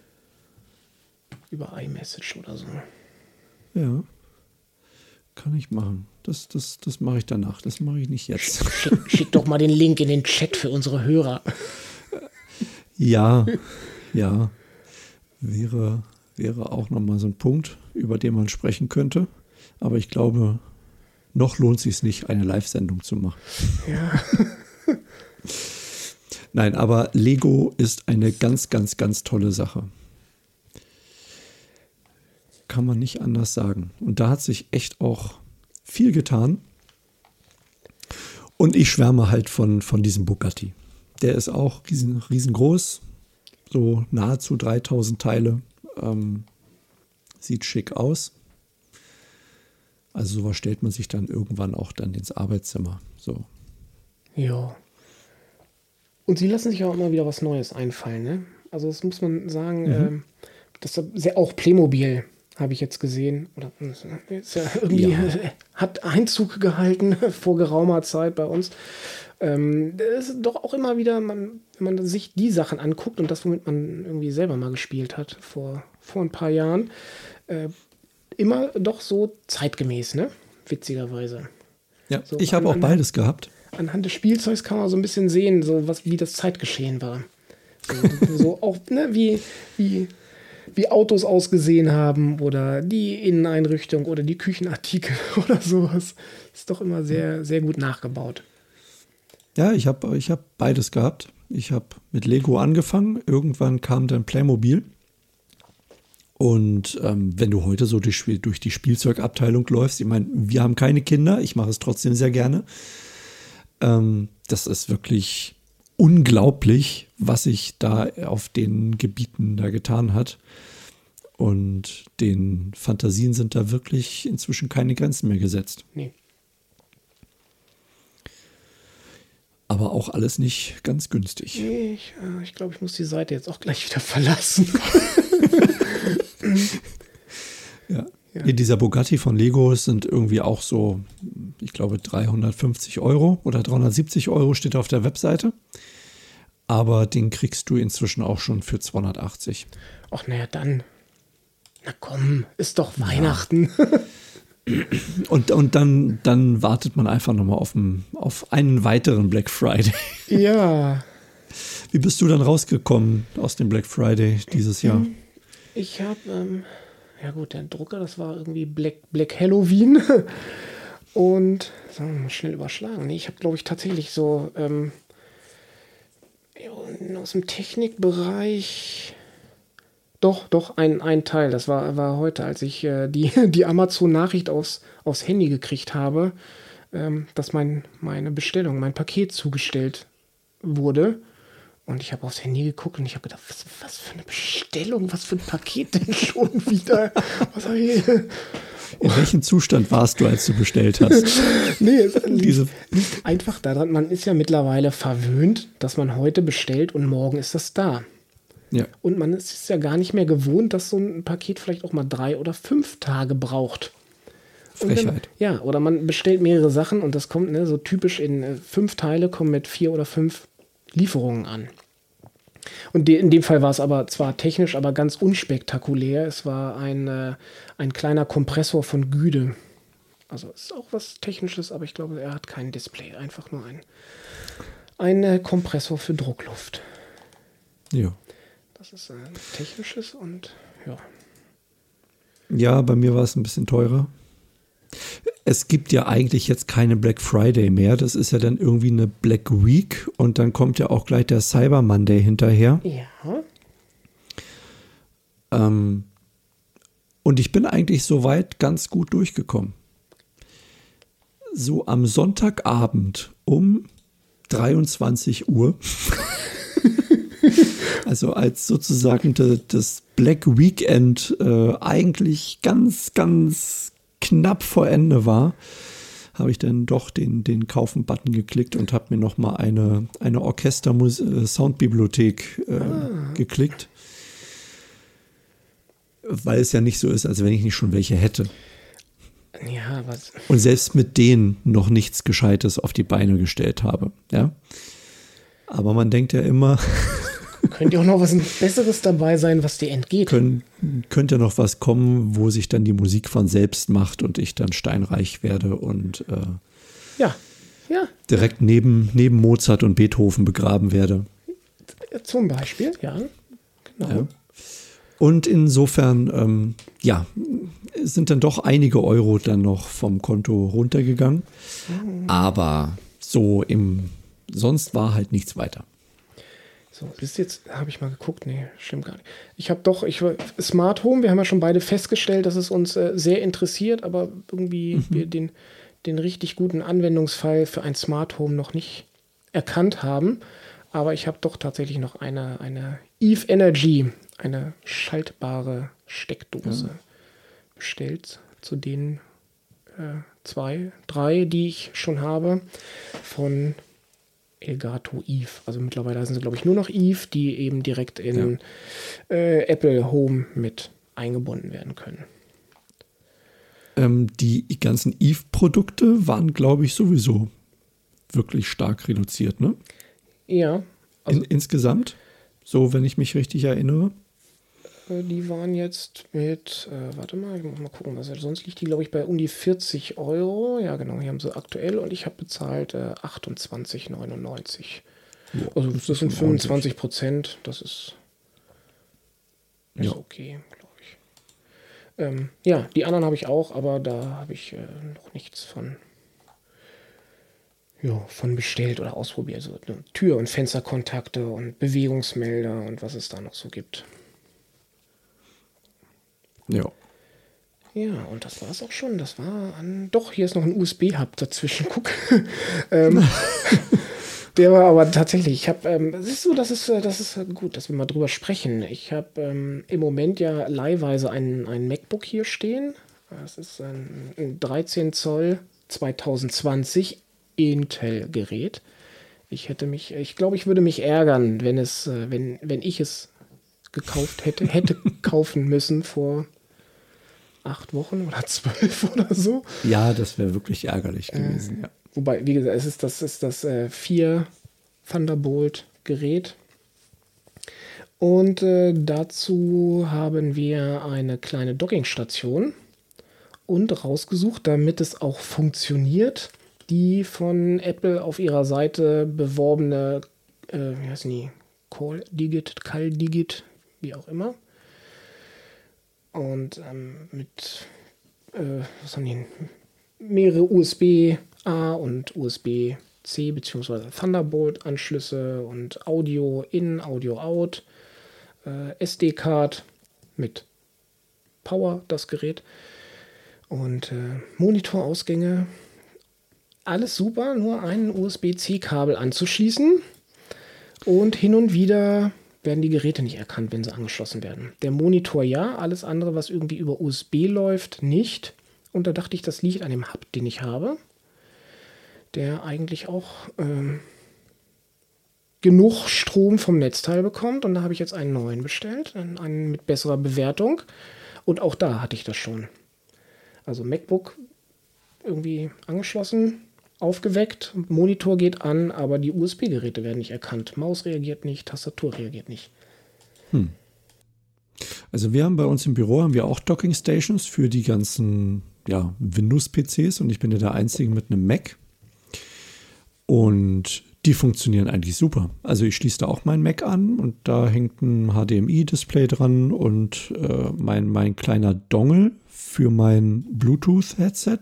über iMessage oder so. Ja, kann ich machen. Das, das, das mache ich danach. Das mache ich nicht jetzt. Schick, schick doch mal den Link in den Chat für unsere Hörer. Ja, ja. Wäre, wäre auch nochmal so ein Punkt, über den man sprechen könnte. Aber ich glaube, noch lohnt es sich nicht, eine Live-Sendung zu machen. Ja. Nein, aber Lego ist eine ganz, ganz, ganz tolle Sache. Kann man nicht anders sagen. Und da hat sich echt auch viel getan. Und ich schwärme halt von, von diesem Bugatti. Der ist auch riesen, riesengroß. So nahezu dreitausend Teile. Ähm, sieht schick aus. Also sowas stellt man sich dann irgendwann auch dann ins Arbeitszimmer. So. Ja. Und sie lassen sich auch immer wieder was Neues einfallen, ne? Also das muss man sagen, Mhm. ähm, das ist sehr, auch Playmobil habe ich jetzt gesehen. Oder ist ja irgendwie Ja. hat Einzug gehalten vor geraumer Zeit bei uns. Ähm, das ist doch auch immer wieder, man, wenn man sich die Sachen anguckt und das, womit man irgendwie selber mal gespielt hat vor, vor ein paar Jahren, äh, immer doch so zeitgemäß, ne? Witzigerweise. Ja, So ich habe an- auch anhand- beides gehabt. Anhand des Spielzeugs kann man so ein bisschen sehen, so was, wie das Zeitgeschehen war. So, so auch, ne, wie, wie, wie Autos ausgesehen haben oder die Inneneinrichtung oder die Küchenartikel oder sowas. Ist doch immer sehr, sehr gut nachgebaut. Ja, ich habe ich hab beides gehabt. Ich habe mit Lego angefangen. Irgendwann kam dann Playmobil. Und ähm, wenn du heute so durch, durch die Spielzeugabteilung läufst, ich meine, wir haben keine Kinder, ich mache es trotzdem sehr gerne. Ähm, das ist wirklich unglaublich, was sich da auf den Gebieten da getan hat. Und den Fantasien sind da wirklich inzwischen keine Grenzen mehr gesetzt. Nee. Aber auch alles nicht ganz günstig. Nee, ich äh, ich glaube, ich muss die Seite jetzt auch gleich wieder verlassen. Ja. Ja. Hier dieser Bugatti von Lego sind irgendwie auch so, ich glaube, dreihundertfünfzig Euro oder dreihundertsiebzig Euro steht auf der Webseite. Aber den kriegst du inzwischen auch schon für zweihundertachtzig. Ach, naja, dann. Na komm, ist doch Weihnachten. Und, und dann, dann wartet man einfach nochmal auf, einen- auf einen weiteren Black Friday. Ja. Wie bist du dann rausgekommen aus dem Black Friday dieses Jahr? Ich habe, ähm, ja gut, der Drucker, das war irgendwie Black, Black Halloween. Und, sagen wir mal schnell überschlagen. Nee, ich habe, glaube ich, tatsächlich so ähm, aus dem Technikbereich. Doch, doch, ein, ein Teil. Das war, war heute, als ich äh, die, die Amazon-Nachricht aufs, aufs Handy gekriegt habe, ähm, dass mein, meine Bestellung, mein Paket zugestellt wurde. Und ich habe aufs Handy geguckt und ich habe gedacht, was, was für eine Bestellung, was für ein Paket denn schon wieder? Was hab ich? In welchem Zustand warst du, als du bestellt hast? Nee, es Diese- liegt, liegt einfach daran, man ist ja mittlerweile verwöhnt, dass man heute bestellt und morgen ist das da. Ja, Und man ist es ja gar nicht mehr gewohnt, dass so ein Paket vielleicht auch mal drei oder fünf Tage braucht. Und wenn- Frechheit. Ja, oder man bestellt mehrere Sachen und das kommt, ne, so typisch in äh, fünf Teile, kommen mit vier oder fünf Lieferungen an. Und de, in dem Fall war es aber zwar technisch, aber ganz unspektakulär. Es war ein, äh, ein kleiner Kompressor von Güde. Also es ist auch was Technisches, aber ich glaube, er hat kein Display. Einfach nur ein, ein äh, Kompressor für Druckluft. Ja. Das ist äh, technisches und ja. Ja, bei mir war es ein bisschen teurer. Es gibt ja eigentlich jetzt keine Black Friday mehr. Das ist ja dann irgendwie eine Black Week und dann kommt ja auch gleich der Cyber Monday hinterher. Ja. Ähm, und ich bin eigentlich soweit ganz gut durchgekommen. So am Sonntagabend um dreiundzwanzig Uhr, also als sozusagen de, das Black Weekend äh, eigentlich ganz, ganz knapp vor Ende war, habe ich dann doch den, den Kaufen-Button geklickt und habe mir nochmal eine, eine Orchester-Soundbibliothek äh, Ah. geklickt. Weil es ja nicht so ist, als wenn ich nicht schon welche hätte. Ja, was. Und selbst mit denen noch nichts Gescheites auf die Beine gestellt habe. Ja. Aber man denkt ja immer, Könnte ja auch noch was Besseres dabei sein, was dir entgeht. können, könnte noch was kommen, wo sich dann die Musik von selbst macht und ich dann steinreich werde und äh, Ja, ja, direkt neben, neben Mozart und Beethoven begraben werde. zum Beispiel, ja. Genau. Ja. Und insofern, ähm, ja, sind dann doch einige Euro dann noch vom Konto runtergegangen. Aber so im, sonst war halt nichts weiter. So, bis jetzt habe ich mal geguckt. Nee, stimmt gar nicht. Ich habe doch, ich Smart Home, wir haben ja schon beide festgestellt, dass es uns äh, sehr interessiert, aber irgendwie mhm. wir den, den richtig guten Anwendungsfall für ein Smart Home noch nicht erkannt haben. Aber ich habe doch tatsächlich noch eine, eine Eve Energy, eine schaltbare Steckdose ja. bestellt, zu den äh, zwei, drei, die ich schon habe, von Elgato Eve. Also mittlerweile sind sie, glaube ich, nur noch Eve, die eben direkt in ja. äh, Apple Home mit eingebunden werden können. Ähm, die ganzen Eve-Produkte waren, glaube ich, sowieso wirklich stark reduziert, ne? Ja. Also In, insgesamt, so wenn ich mich richtig erinnere. Die waren jetzt mit, äh, warte mal, ich muss mal gucken, was sonst liegt die, glaube ich, bei um die vierzig Euro. Ja, genau, hier haben sie aktuell und ich habe bezahlt äh, achtundzwanzig neunundneunzig. Ja, also das, das sind fünfundzwanzig Prozent, das ist, ist ja. okay, glaube ich. Ähm, ja, die anderen habe ich auch, aber da habe ich äh, noch nichts von, ja, von bestellt oder ausprobiert. Also ne, Tür- und Fensterkontakte und Bewegungsmelder und was es da noch so gibt. Ja. Ja, und das war es auch schon. Das war an. Doch, hier ist noch ein U S B-Hub dazwischen. Guck. ähm, der war aber tatsächlich. Ich habe. Ähm, siehst du, das ist, das ist gut, dass wir mal drüber sprechen. Ich habe ähm, im Moment ja leihweise ein, ein MacBook hier stehen. Das ist ein, ein dreizehn Zoll zwanzig zwanzig Intel-Gerät. Ich hätte mich. Ich glaube, ich würde mich ärgern, wenn es, wenn, wenn ich es gekauft hätte, hätte kaufen müssen vor acht Wochen oder zwölf oder so. Ja, das wäre wirklich ärgerlich gewesen. Äh, ja. Wobei, wie gesagt, es ist das, ist das äh, vier Thunderbolt-Gerät. Und äh, dazu haben wir eine kleine Dockingstation und rausgesucht, damit es auch funktioniert, die von Apple auf ihrer Seite beworbene, äh, wie heißen die? Call-Digit, Call-Digit, wie auch immer. Und ähm, mit, äh, was haben die? Mehrere U S B-A und U S B-C bzw. Thunderbolt-Anschlüsse und Audio in, Audio out, äh, S D-Card mit Power, das Gerät, und äh, Monitorausgänge. Alles super, nur ein U S B-C-Kabel anzuschließen und hin und wieder werden die Geräte nicht erkannt, wenn sie angeschlossen werden. Der Monitor ja, alles andere, was irgendwie über U S B läuft, nicht. Und da dachte ich, das liegt an dem Hub, den ich habe, der eigentlich auch ähm, genug Strom vom Netzteil bekommt. Und da habe ich jetzt einen neuen bestellt, einen mit besserer Bewertung. Und auch da hatte ich das schon. Also MacBook irgendwie angeschlossen, aufgeweckt, Monitor geht an, aber die U S B-Geräte werden nicht erkannt. Maus reagiert nicht, Tastatur reagiert nicht. Hm. Also wir haben bei uns im Büro haben wir auch Docking Stations für die ganzen ja, Windows-P Cs und ich bin ja der Einzige mit einem Mac. Und die funktionieren eigentlich super. Also ich schließe da auch meinen Mac an und da hängt ein H D M I-Display dran und äh, mein, mein kleiner Dongle für mein Bluetooth-Headset.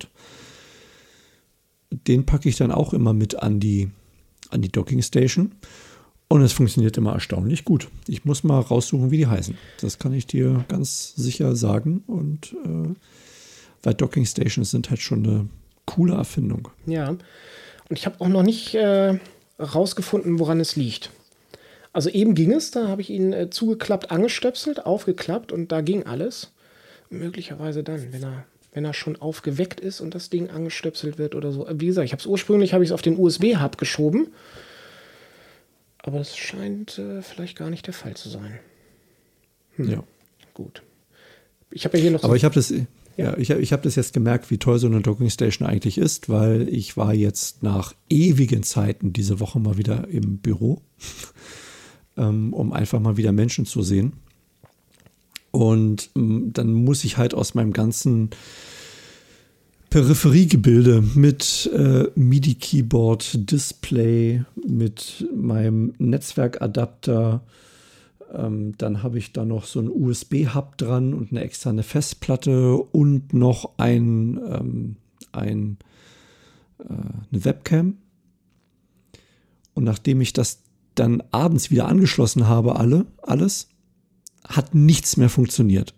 Den packe ich dann auch immer mit an die, an die Docking Station. Und es funktioniert immer erstaunlich gut. Ich muss mal raussuchen, wie die heißen. Das kann ich dir ganz sicher sagen. Und äh, weil Docking Stations sind halt schon eine coole Erfindung. Ja, und ich habe auch noch nicht äh, rausgefunden, woran es liegt. Also eben ging es, da habe ich ihn äh, zugeklappt, angestöpselt, aufgeklappt und da ging alles. Möglicherweise dann, wenn er, wenn er schon aufgeweckt ist und das Ding angestöpselt wird oder so. Wie gesagt, ich habe es ursprünglich habe ich es auf den U S B-Hub geschoben. Aber das scheint äh, vielleicht gar nicht der Fall zu sein. Hm. Ja. Gut. Ich habe ja hier noch so Aber ich habe das, ja. ja, ich, ich hab das jetzt gemerkt, wie toll so eine Docking Station eigentlich ist, weil ich war jetzt nach ewigen Zeiten diese Woche mal wieder im Büro, ähm, um einfach mal wieder Menschen zu sehen. Und ähm, dann muss ich halt aus meinem ganzen Peripheriegebilde mit äh, MIDI-Keyboard, Display, mit meinem Netzwerkadapter. Ähm, dann habe ich da noch so einen U S B-Hub dran und eine externe Festplatte und noch ein, ähm, ein, äh, eine Webcam. Und nachdem ich das dann abends wieder angeschlossen habe, alle, alles, hat nichts mehr funktioniert.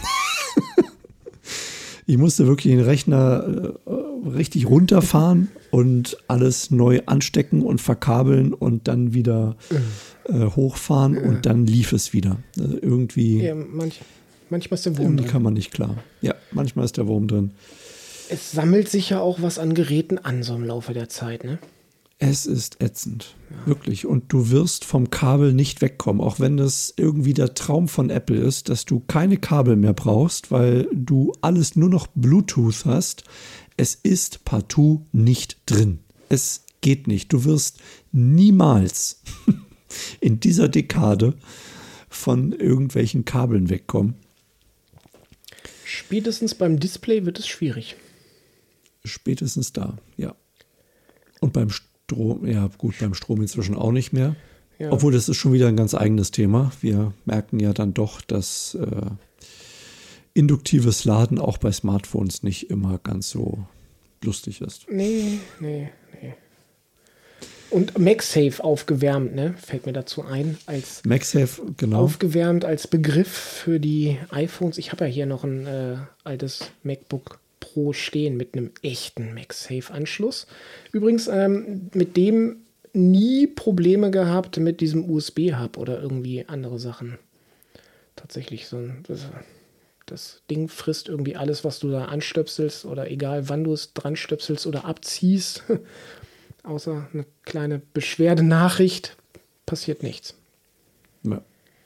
Ich musste wirklich den Rechner äh, richtig runterfahren und alles neu anstecken und verkabeln und dann wieder äh, hochfahren ja. Und dann lief es wieder. Also irgendwie. Ja, manch, manchmal ist der Wurm irgendwie drin. Kann man nicht klar. Ja, manchmal ist der Wurm drin. Es sammelt sich ja auch was an Geräten an, so im Laufe der Zeit, ne? Es ist ätzend, ja. Wirklich. Und du wirst vom Kabel nicht wegkommen, auch wenn das irgendwie der Traum von Apple ist, dass du keine Kabel mehr brauchst, weil du alles nur noch Bluetooth hast. Es ist partout nicht drin. Es geht nicht. Du wirst niemals in dieser Dekade von irgendwelchen Kabeln wegkommen. Spätestens beim Display wird es schwierig. Spätestens da, ja. Und beim Strom, ja gut, beim Strom inzwischen auch nicht mehr. Ja. Obwohl, das ist schon wieder ein ganz eigenes Thema. Wir merken ja dann doch, dass äh, induktives Laden auch bei Smartphones nicht immer ganz so lustig ist. Nee, nee, nee. Und MagSafe aufgewärmt, ne? Fällt mir dazu ein. Als MagSafe, genau. Aufgewärmt als Begriff für die iPhones. Ich habe ja hier noch ein äh, altes MacBook Pro stehen mit einem echten MagSafe-Anschluss. Übrigens ähm, mit dem nie Probleme gehabt mit diesem U S B-Hub oder irgendwie andere Sachen. Tatsächlich so ein... Das, Das Ding frisst irgendwie alles, was du da anstöpselst oder egal, wann du es dran stöpselst oder abziehst. Außer eine kleine Beschwerdenachricht passiert nichts. Ja.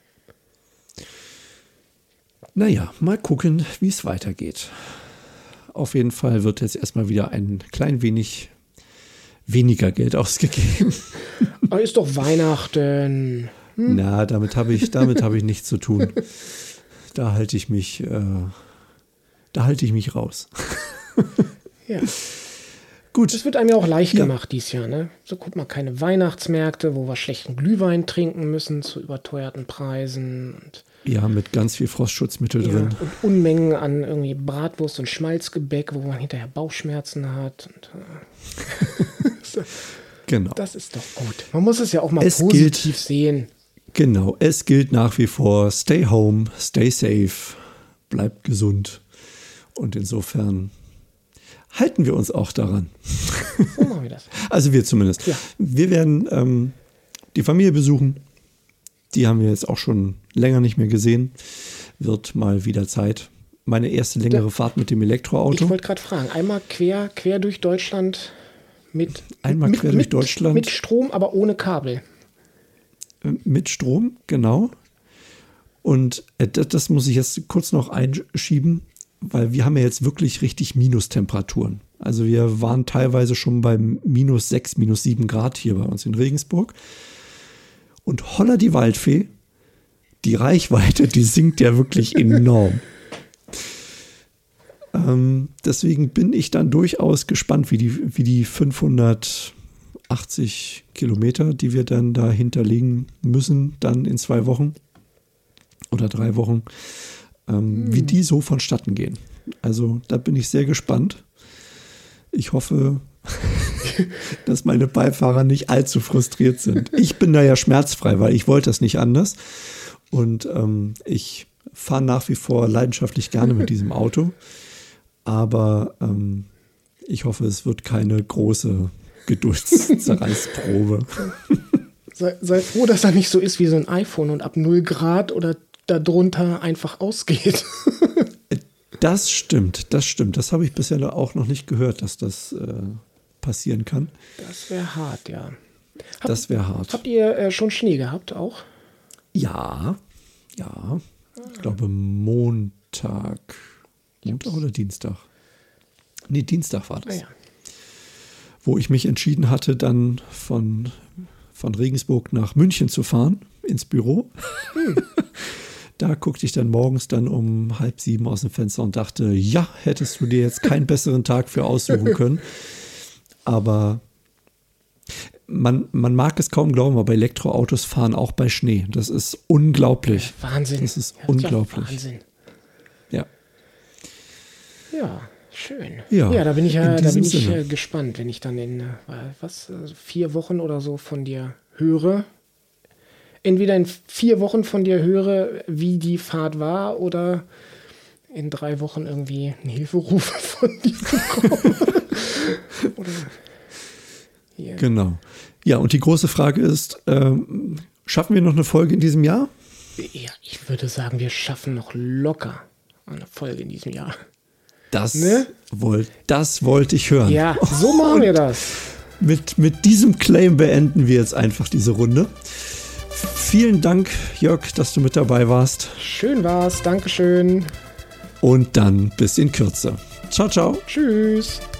Naja, mal gucken, wie es weitergeht. Auf jeden Fall wird jetzt erstmal wieder ein klein wenig weniger Geld ausgegeben. Aber ist doch Weihnachten. Hm? Na, damit habe ich, damit habe ich nichts zu tun. Da halte ich mich, äh, da halte ich mich raus. Ja. Gut. Es wird einem ja auch leicht ja. gemacht dieses Jahr, ne? So, guck mal, keine Weihnachtsmärkte, wo wir schlechten Glühwein trinken müssen zu überteuerten Preisen. Und ja, mit ganz viel Frostschutzmittel ja, drin. Und Unmengen an irgendwie Bratwurst und Schmalzgebäck, wo man hinterher Bauchschmerzen hat. Und, äh, so. Genau. Das ist doch gut. Man muss es ja auch mal es positiv gilt, sehen. Genau, es gilt nach wie vor, stay home, stay safe, bleibt gesund. Und insofern halten wir uns auch daran. So machen wir das. Also wir zumindest. Ja. Wir werden ähm, die Familie besuchen. Die haben wir jetzt auch schon länger nicht mehr gesehen. Wird mal wieder Zeit. Meine erste längere da, Fahrt mit dem Elektroauto. Ich wollte gerade fragen, einmal quer, quer durch Deutschland mit, einmal mit, quer mit, durch Deutschland. Mit Strom, aber ohne Kabel. Mit Strom, genau. Und äh, das, das muss ich jetzt kurz noch einschieben, weil wir haben ja jetzt wirklich richtig Minustemperaturen. Also wir waren teilweise schon bei minus sechs, minus sieben Grad hier bei uns in Regensburg. Und holla die Waldfee, die Reichweite, die sinkt ja wirklich enorm. ähm, deswegen bin ich dann durchaus gespannt, wie die, wie die fünfhundertachtzig Kilometer, die wir dann da hinterlegen müssen, dann in zwei Wochen oder drei Wochen, ähm, hm. wie die so vonstatten gehen. Also da bin ich sehr gespannt. Ich hoffe, dass meine Beifahrer nicht allzu frustriert sind. Ich bin da ja schmerzfrei, weil ich wollte das nicht anders. Und ähm, ich fahre nach wie vor leidenschaftlich gerne mit diesem Auto. Aber ähm, ich hoffe, es wird keine große Geduldszerreißprobe. Sei, sei froh, dass er nicht so ist wie so ein iPhone und ab null Grad oder darunter einfach ausgeht. Das stimmt, das stimmt. Das habe ich bisher auch noch nicht gehört, dass das äh, passieren kann. Das wäre hart, ja. Hab, das wäre hart. Habt ihr äh, schon Schnee gehabt auch? Ja, ja. Ich glaube Montag. Montag oder Dienstag? Nee, Dienstag war das. Ah, ja. Wo ich mich entschieden hatte, dann von, von Regensburg nach München zu fahren, ins Büro. Hm. Da guckte ich dann morgens dann um halb sieben aus dem Fenster und dachte, ja, hättest du dir jetzt keinen besseren Tag für aussuchen können. Aber man, man mag es kaum glauben, aber Elektroautos fahren auch bei Schnee. Das ist unglaublich. Wahnsinn. Das ist ja, unglaublich. Wahnsinn. Ja. Ja, schön. Ja, ja da bin ich ja da bin ich äh, gespannt, wenn ich dann in äh, was, äh, vier Wochen oder so von dir höre. Entweder in vier Wochen von dir höre, wie die Fahrt war, oder in drei Wochen irgendwie einen Hilferuf von dir bekomme. Oder hier. Genau. Ja, und die große Frage ist, ähm, schaffen wir noch eine Folge in diesem Jahr? Ja, ich würde sagen, wir schaffen noch locker eine Folge in diesem Jahr. Das, ne? wollt, das wollte ich hören. Ja, so machen wir das. mit, mit diesem Claim beenden wir jetzt einfach diese Runde. Vielen Dank, Jörg, dass du mit dabei warst. Schön war's, Dankeschön. Und dann bis in Kürze. Ciao, ciao. Tschüss.